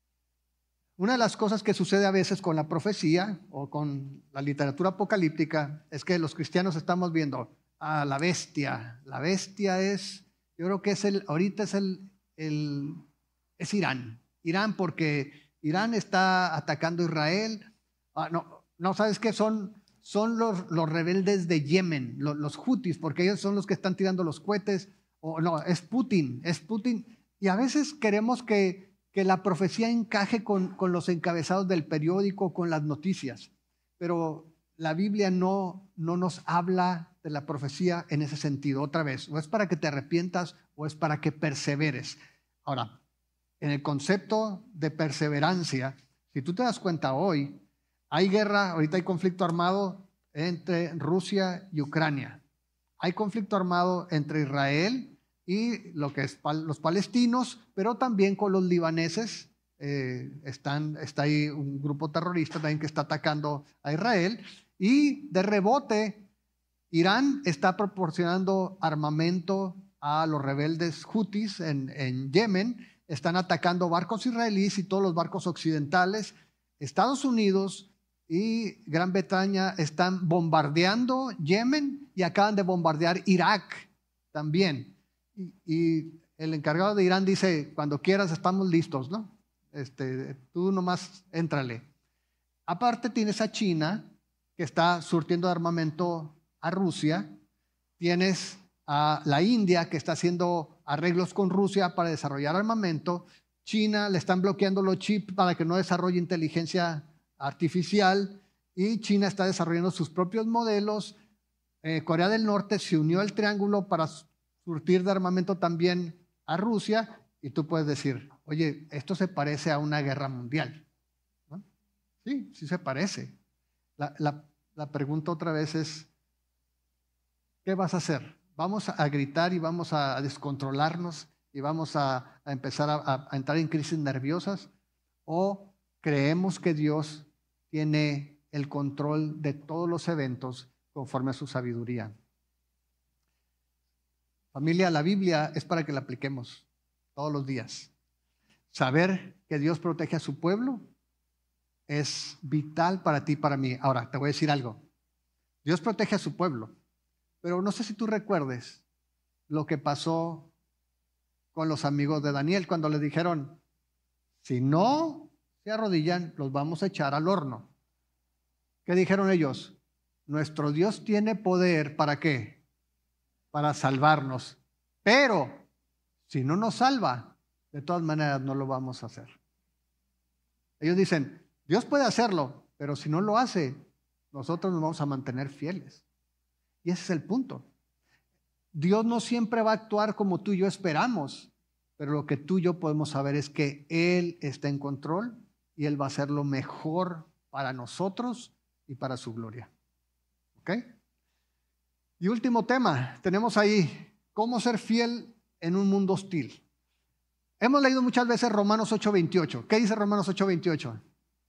una de las cosas que sucede a veces con la profecía o con la literatura apocalíptica es que los cristianos estamos viendo a la bestia. La bestia es, yo creo que es el, ahorita es el, el es Irán. Irán porque Irán está atacando a Israel. Ah, no, no, ¿sabes qué? Son, son los, los rebeldes de Yemen, los, los hutis, porque ellos son los que están tirando los cohetes. O no, es Putin, es Putin. Y a veces queremos que que la profecía encaje con, con los encabezados del periódico, con las noticias. Pero la Biblia no, no nos habla de la profecía en ese sentido. Otra vez, o es para que te arrepientas o es para que perseveres. Ahora, en el concepto de perseverancia, si tú te das cuenta hoy, hay guerra, ahorita hay conflicto armado entre Rusia y Ucrania. Hay conflicto armado entre Israel y lo que es los palestinos, pero también con los libaneses. Eh, están, está ahí un grupo terrorista también que está atacando a Israel. Y de rebote, Irán está proporcionando armamento a los rebeldes hutis en, en Yemen. Están atacando barcos israelíes y todos los barcos occidentales. Estados Unidos y Gran Bretaña están bombardeando Yemen y acaban de bombardear Irak también. Y, y el encargado de Irán dice, cuando quieras estamos listos, ¿no? Este, tú nomás éntrale. Aparte tienes a China, que está surtiendo de armamento a Rusia. Tienes a la India, que está haciendo arreglos con Rusia para desarrollar armamento. China le están bloqueando los chips para que no desarrolle inteligencia artificial. Y China está desarrollando sus propios modelos. Eh, Corea del Norte se unió al triángulo para surtir de armamento también a Rusia, y tú puedes decir, oye, esto se parece a una guerra mundial, ¿no? Sí, sí se parece. La, la, la pregunta otra vez es, ¿qué vas a hacer? ¿Vamos a gritar y vamos a descontrolarnos y vamos a, a empezar a, a entrar en crisis nerviosas? ¿O creemos que Dios tiene el control de todos los eventos conforme a su sabiduría? Familia, la Biblia es para que la apliquemos todos los días. Saber que Dios protege a su pueblo es vital para ti y para mí. Ahora, te voy a decir algo. Dios protege a su pueblo, pero no sé si tú recuerdes lo que pasó con los amigos de Daniel cuando le dijeron, si no se arrodillan, los vamos a echar al horno. ¿Qué dijeron ellos? Nuestro Dios tiene poder, ¿para qué? Para salvarnos, pero si no nos salva, de todas maneras no lo vamos a hacer. Ellos dicen, Dios puede hacerlo, pero si no lo hace, nosotros nos vamos a mantener fieles. Y ese es el punto. Dios no siempre va a actuar como tú y yo esperamos, pero lo que tú y yo podemos saber es que Él está en control y Él va a hacer lo mejor para nosotros y para su gloria. ¿Ok? Y último tema, tenemos ahí, cómo ser fiel en un mundo hostil. Hemos leído muchas veces Romanos ocho veintiocho. ¿Qué dice Romanos ocho veintiocho?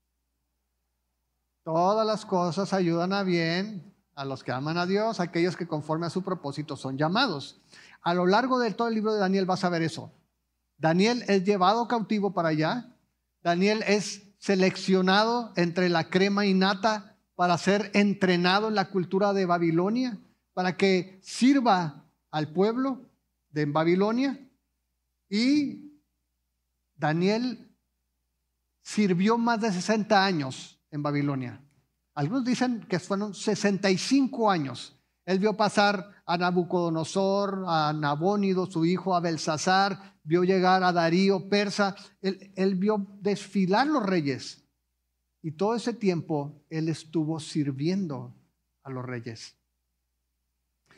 Todas las cosas ayudan a bien a los que aman a Dios, a aquellos que conforme a su propósito son llamados. A lo largo de todo el libro de Daniel vas a ver eso. Daniel es llevado cautivo para allá. Daniel es seleccionado entre la crema y nata para ser entrenado en la cultura de Babilonia, para que sirva al pueblo de Babilonia. Y Daniel sirvió más de sesenta años en Babilonia. Algunos dicen que fueron sesenta y cinco años. Él vio pasar a Nabucodonosor, a Nabónido, su hijo, a Belsasar, vio llegar a Darío, persa. Él, él vio desfilar los reyes. Y todo ese tiempo él estuvo sirviendo a los reyes.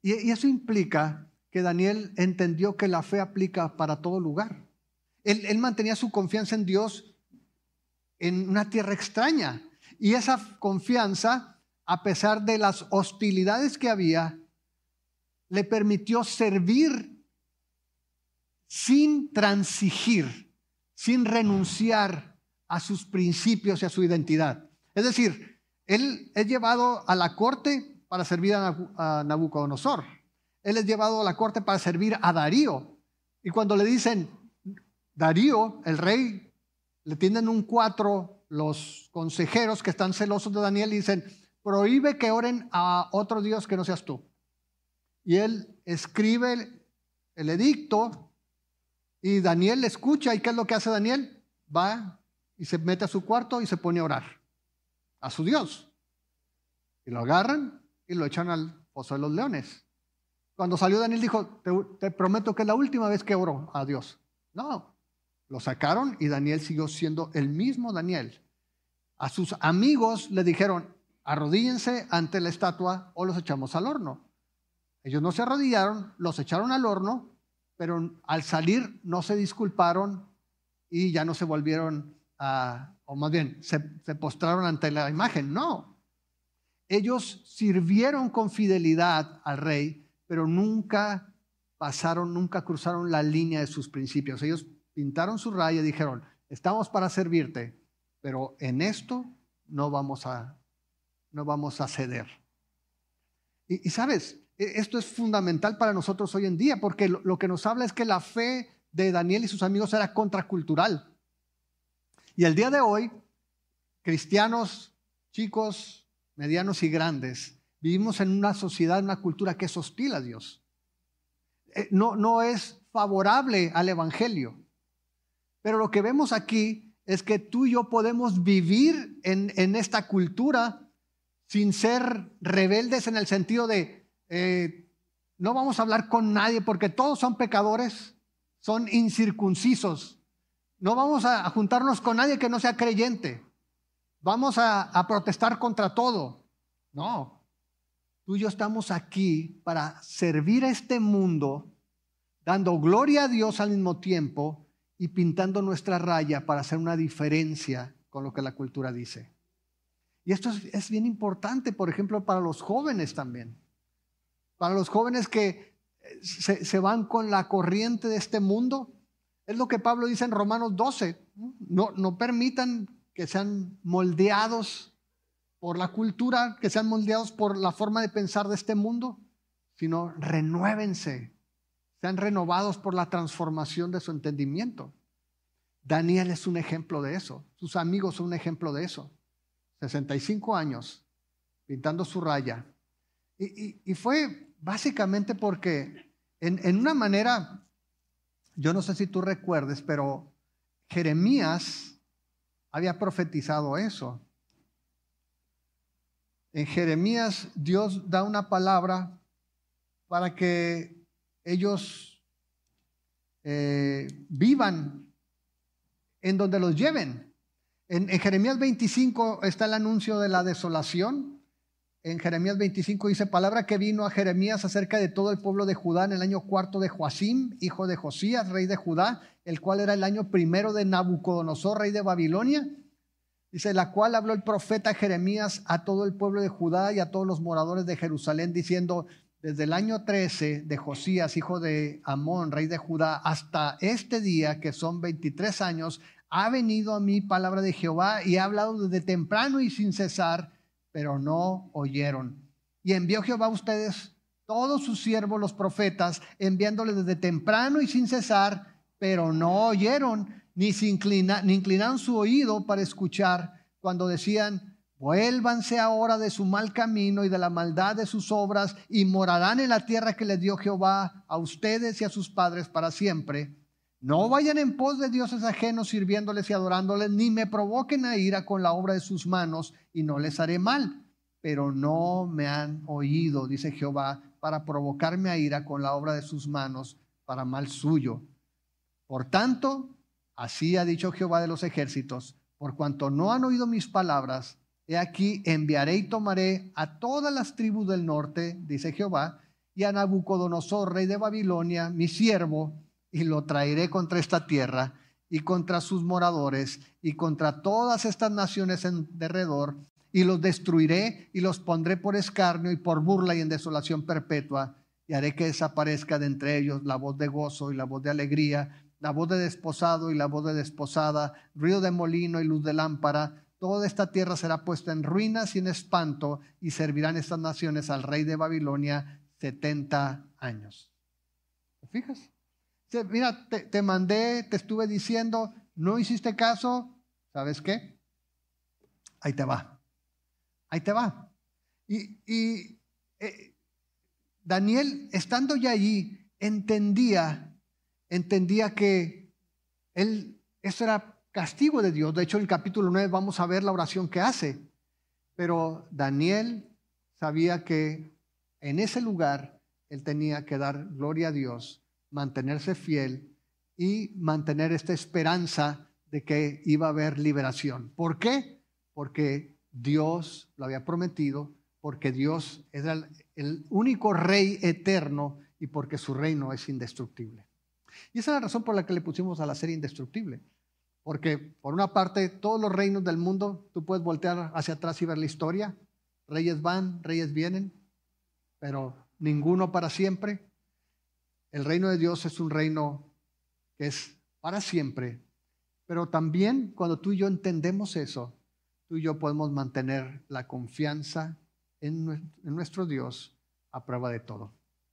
Y, y eso implica que Daniel entendió que la fe aplica para todo lugar. Él, él mantenía su confianza en Dios en una tierra extraña. Y esa confianza, a pesar de las hostilidades que había, le permitió servir sin transigir, sin renunciar a sus principios y a su identidad. Es decir, él es llevado a la corte para servir a Nabucodonosor. Él es llevado a la corte para servir a Darío. Y cuando le dicen, Darío, el rey, le tienden un cuatro los consejeros que están celosos de Daniel y dicen, prohíbe que oren a otro Dios que no seas tú. Y él escribe el edicto y Daniel le escucha. ¿Y qué es lo que hace Daniel? Va y se mete a su cuarto y se pone a orar a su Dios. Y lo agarran y lo echan al foso de los leones. Cuando salió Daniel dijo, te, te prometo que es la última vez que oro a Dios. No, lo sacaron y Daniel siguió siendo el mismo Daniel. A sus amigos le dijeron, arrodíllense ante la estatua o los echamos al horno. Ellos no se arrodillaron, los echaron al horno, pero al salir no se disculparon y ya no se volvieron a, o más bien, se, se postraron ante la imagen. No, ellos sirvieron con fidelidad al rey, pero nunca pasaron, nunca cruzaron la línea de sus principios. Ellos pintaron su raya y dijeron, estamos para servirte, pero en esto no vamos a, no vamos a ceder. Y, y sabes, esto es fundamental para nosotros hoy en día, porque lo, lo que nos habla es que la fe de Daniel y sus amigos era contracultural. Y el día de hoy, cristianos, chicos, medianos y grandes, vivimos en una sociedad, una cultura que es hostil a Dios. No, no es favorable al evangelio. Pero lo que vemos aquí es que tú y yo podemos vivir en, en esta cultura sin ser rebeldes en el sentido de eh, no vamos a hablar con nadie porque todos son pecadores, son incircuncisos. No vamos a, a juntarnos con nadie que no sea creyente. Vamos a, a protestar contra todo. No. Tú y yo estamos aquí para servir a este mundo, dando gloria a Dios al mismo tiempo y pintando nuestra raya para hacer una diferencia con lo que la cultura dice. Y esto es, es bien importante, por ejemplo, para los jóvenes también. Para los jóvenes que se, se van con la corriente de este mundo. Es lo que Pablo dice en Romanos doce. No, no permitan que sean moldeados por la cultura, que sean moldeados por la forma de pensar de este mundo, sino renuévense, sean renovados por la transformación de su entendimiento. Daniel es un ejemplo de eso, sus amigos son un ejemplo de eso. sesenta y cinco años pintando su raya. Y, y, y fue básicamente porque en, en una manera, yo no sé si tú recuerdes, pero Jeremías había profetizado eso. En Jeremías Dios da una palabra para que ellos eh, vivan en donde los lleven. En, en Jeremías veinticinco está el anuncio de la desolación. En Jeremías veinticinco dice, palabra que vino a Jeremías acerca de todo el pueblo de Judá en el año cuarto de Joacim, hijo de Josías, rey de Judá, el cual era el año primero de Nabucodonosor, rey de Babilonia. Dice, la cual habló el profeta Jeremías a todo el pueblo de Judá y a todos los moradores de Jerusalén, diciendo, desde el año trece de Josías, hijo de Amón, rey de Judá, hasta este día, que son veintitrés años, ha venido a mí palabra de Jehová y ha hablado desde temprano y sin cesar, pero no oyeron. Y envió Jehová a ustedes todos sus siervos, los profetas, enviándoles desde temprano y sin cesar, pero no oyeron, ni se inclina, ni inclinaron su oído para escuchar cuando decían, vuélvanse ahora de su mal camino y de la maldad de sus obras y morarán en la tierra que les dio Jehová a ustedes y a sus padres para siempre. No vayan en pos de dioses ajenos sirviéndoles y adorándoles, ni me provoquen a ira con la obra de sus manos y no les haré mal. Pero no me han oído, dice Jehová, para provocarme a ira con la obra de sus manos para mal suyo. Por tanto, así ha dicho Jehová de los ejércitos, por cuanto no han oído mis palabras, he aquí enviaré y tomaré a todas las tribus del norte, dice Jehová, y a Nabucodonosor, rey de Babilonia, mi siervo, y lo traeré contra esta tierra y contra sus moradores y contra todas estas naciones en derredor, y los destruiré y los pondré por escarnio y por burla y en desolación perpetua, y haré que desaparezca de entre ellos la voz de gozo y la voz de alegría, la voz de desposado y la voz de desposada, ruido de molino y luz de lámpara. Toda esta tierra será puesta en ruinas y en espanto, y servirán estas naciones al rey de Babilonia setenta años. ¿Te fijas? Mira, te, te mandé, te estuve diciendo, no hiciste caso. ¿Sabes qué? Ahí te va. Ahí te va. Y, y eh, Daniel, estando ya allí, entendía, entendía que él, eso era castigo de Dios. De hecho, en el capítulo nueve vamos a ver la oración que hace. Pero Daniel sabía que en ese lugar él tenía que dar gloria a Dios, mantenerse fiel y mantener esta esperanza de que iba a haber liberación. ¿Por qué? Porque Dios lo había prometido, porque Dios era el, el único rey eterno y porque su reino es indestructible. Y esa es la razón por la que le pusimos a la serie Indestructible. Porque por una parte, todos los reinos del mundo, tú puedes voltear hacia atrás y ver la historia. Reyes van, reyes vienen, pero ninguno para siempre. El reino de Dios es un reino que es para siempre, pero también cuando tú y yo entendemos eso, tú y yo podemos mantener la confianza en nuestro Dios a prueba de todo.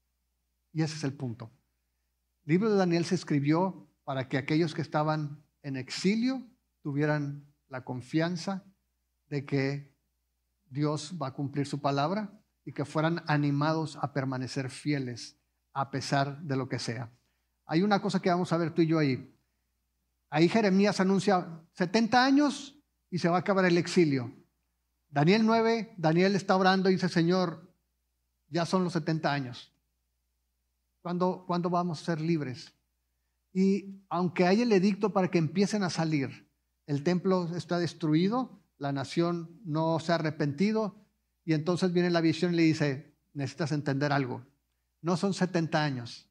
Y ese es el punto. El libro de Daniel se escribió para que aquellos que estaban en exilio tuvieran la confianza de que Dios va a cumplir su palabra y que fueran animados a permanecer fieles a pesar de lo que sea. Hay una cosa que vamos a ver tú y yo ahí. Ahí Jeremías anuncia setenta años y se va a acabar el exilio. Daniel nueve, Daniel está orando y dice, Señor, ya son los setenta años. ¿Cuándo, ¿cuándo vamos a ser libres? Y aunque hay el edicto para que empiecen a salir, el templo está destruido, la nación no se ha arrepentido, y entonces viene la visión y le dice, necesitas entender algo. No son setenta años,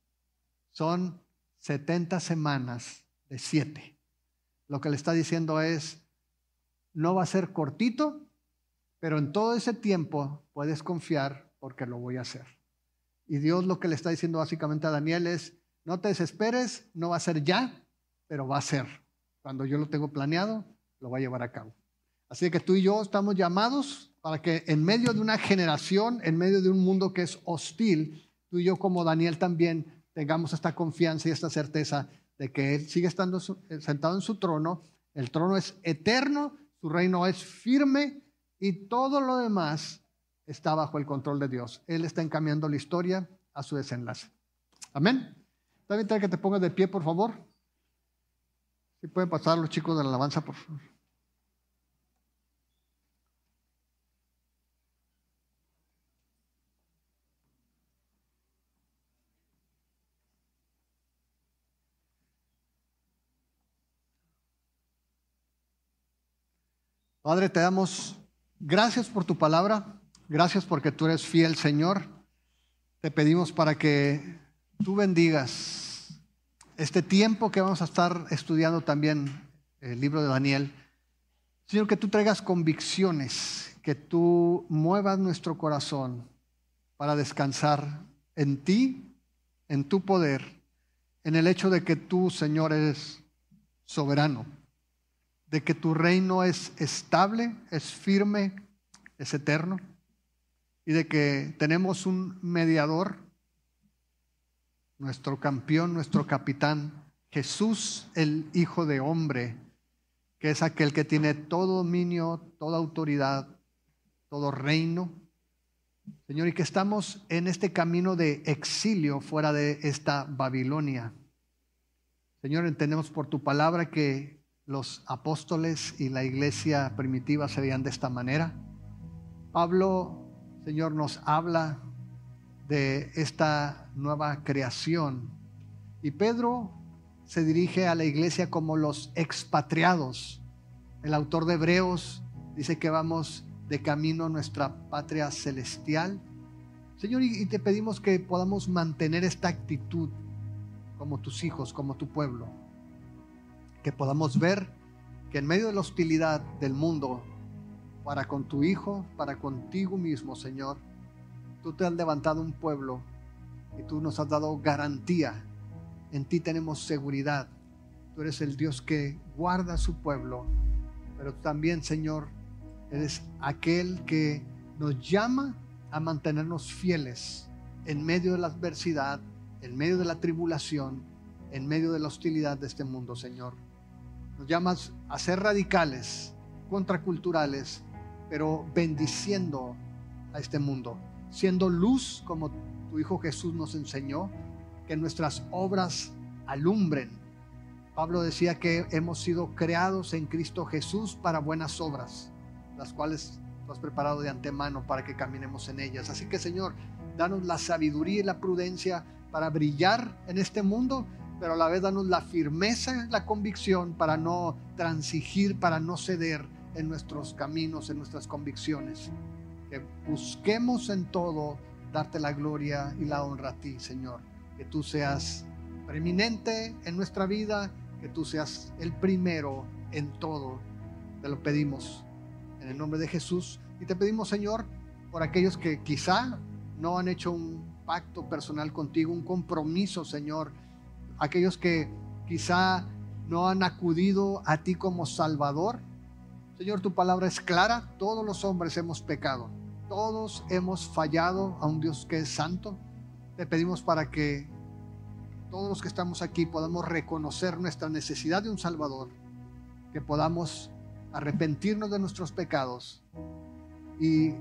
son setenta semanas de siete. Lo que le está diciendo es, no va a ser cortito, pero en todo ese tiempo puedes confiar porque lo voy a hacer. Y Dios lo que le está diciendo básicamente a Daniel es, no te desesperes, no va a ser ya, pero va a ser. Cuando yo lo tengo planeado, lo voy a llevar a cabo. Así que tú y yo estamos llamados para que en medio de una generación, en medio de un mundo que es hostil, tú y yo como Daniel también tengamos esta confianza y esta certeza de que Él sigue estando sentado en su trono, el trono es eterno, su reino es firme y todo lo demás está bajo el control de Dios. Él está encaminando la historia a su desenlace. Amén. También te que te pongas de pie, por favor. Si pueden pasar los chicos de la alabanza, por favor. Padre, te damos gracias por tu palabra, gracias porque tú eres fiel, Señor. Te pedimos para que tú bendigas este tiempo que vamos a estar estudiando también el libro de Daniel. Señor, que tú traigas convicciones, que tú muevas nuestro corazón para descansar en ti, en tu poder, en el hecho de que tú, Señor, eres soberano, de que tu reino es estable, es firme, es eterno, y de que tenemos un mediador, nuestro campeón, nuestro capitán, Jesús, el Hijo de Hombre, que es aquel que tiene todo dominio, toda autoridad, todo reino. Señor, y que estamos en este camino de exilio fuera de esta Babilonia. Señor, entendemos por tu palabra que los apóstoles y la iglesia primitiva se veían de esta manera. Pablo, Señor, nos habla de esta nueva creación. Y Pedro se dirige a la iglesia como los expatriados. El autor de Hebreos dice que vamos de camino a nuestra patria celestial. Señor, y, y te pedimos que podamos mantener esta actitud como tus hijos, como tu pueblo. Que podamos ver que en medio de la hostilidad del mundo, para con tu Hijo, para contigo mismo, Señor, tú te has levantado un pueblo y tú nos has dado garantía. En ti tenemos seguridad. Tú eres el Dios que guarda a su pueblo, pero también, Señor, eres aquel que nos llama a mantenernos fieles en medio de la adversidad, en medio de la tribulación, en medio de la hostilidad de este mundo, Señor. Nos llamas a ser radicales, contraculturales, pero bendiciendo a este mundo, siendo luz como tu Hijo Jesús nos enseñó, que nuestras obras alumbren. Pablo decía que hemos sido creados en Cristo Jesús para buenas obras, las cuales tú has preparado de antemano para que caminemos en ellas. Así que, Señor, danos la sabiduría y la prudencia para brillar en este mundo, pero a la vez danos la firmeza, la convicción para no transigir, para no ceder en nuestros caminos, en nuestras convicciones. Que busquemos en todo darte la gloria y la honra a ti, Señor. Que tú seas preeminente en nuestra vida, que tú seas el primero en todo. Te lo pedimos en el nombre de Jesús. Y te pedimos, Señor, por aquellos que quizá no han hecho un pacto personal contigo, un compromiso, Señor. Aquellos que quizá no han acudido a ti como Salvador. Señor, tu palabra es clara. Todos los hombres hemos pecado. Todos hemos fallado a un Dios que es santo. Te pedimos para que todos los que estamos aquí podamos reconocer nuestra necesidad de un Salvador. Que podamos arrepentirnos de nuestros pecados y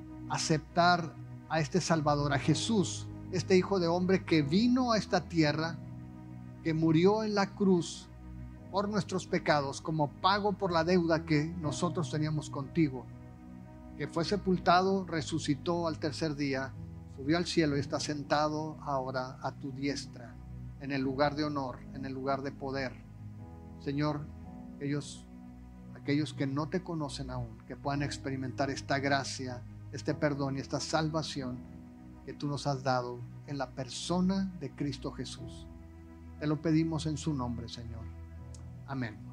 aceptar a este Salvador, a Jesús, este Hijo de hombre que vino a esta tierra, que murió en la cruz por nuestros pecados como pago por la deuda que nosotros teníamos contigo, que fue sepultado, resucitó al tercer día, subió al cielo y está sentado ahora a tu diestra, en el lugar de honor, en el lugar de poder. Señor, aquellos, aquellos que no te conocen aún, que puedan experimentar esta gracia, este perdón y esta salvación que tú nos has dado en la persona de Cristo Jesús. Te lo pedimos en su nombre, Señor. Amén.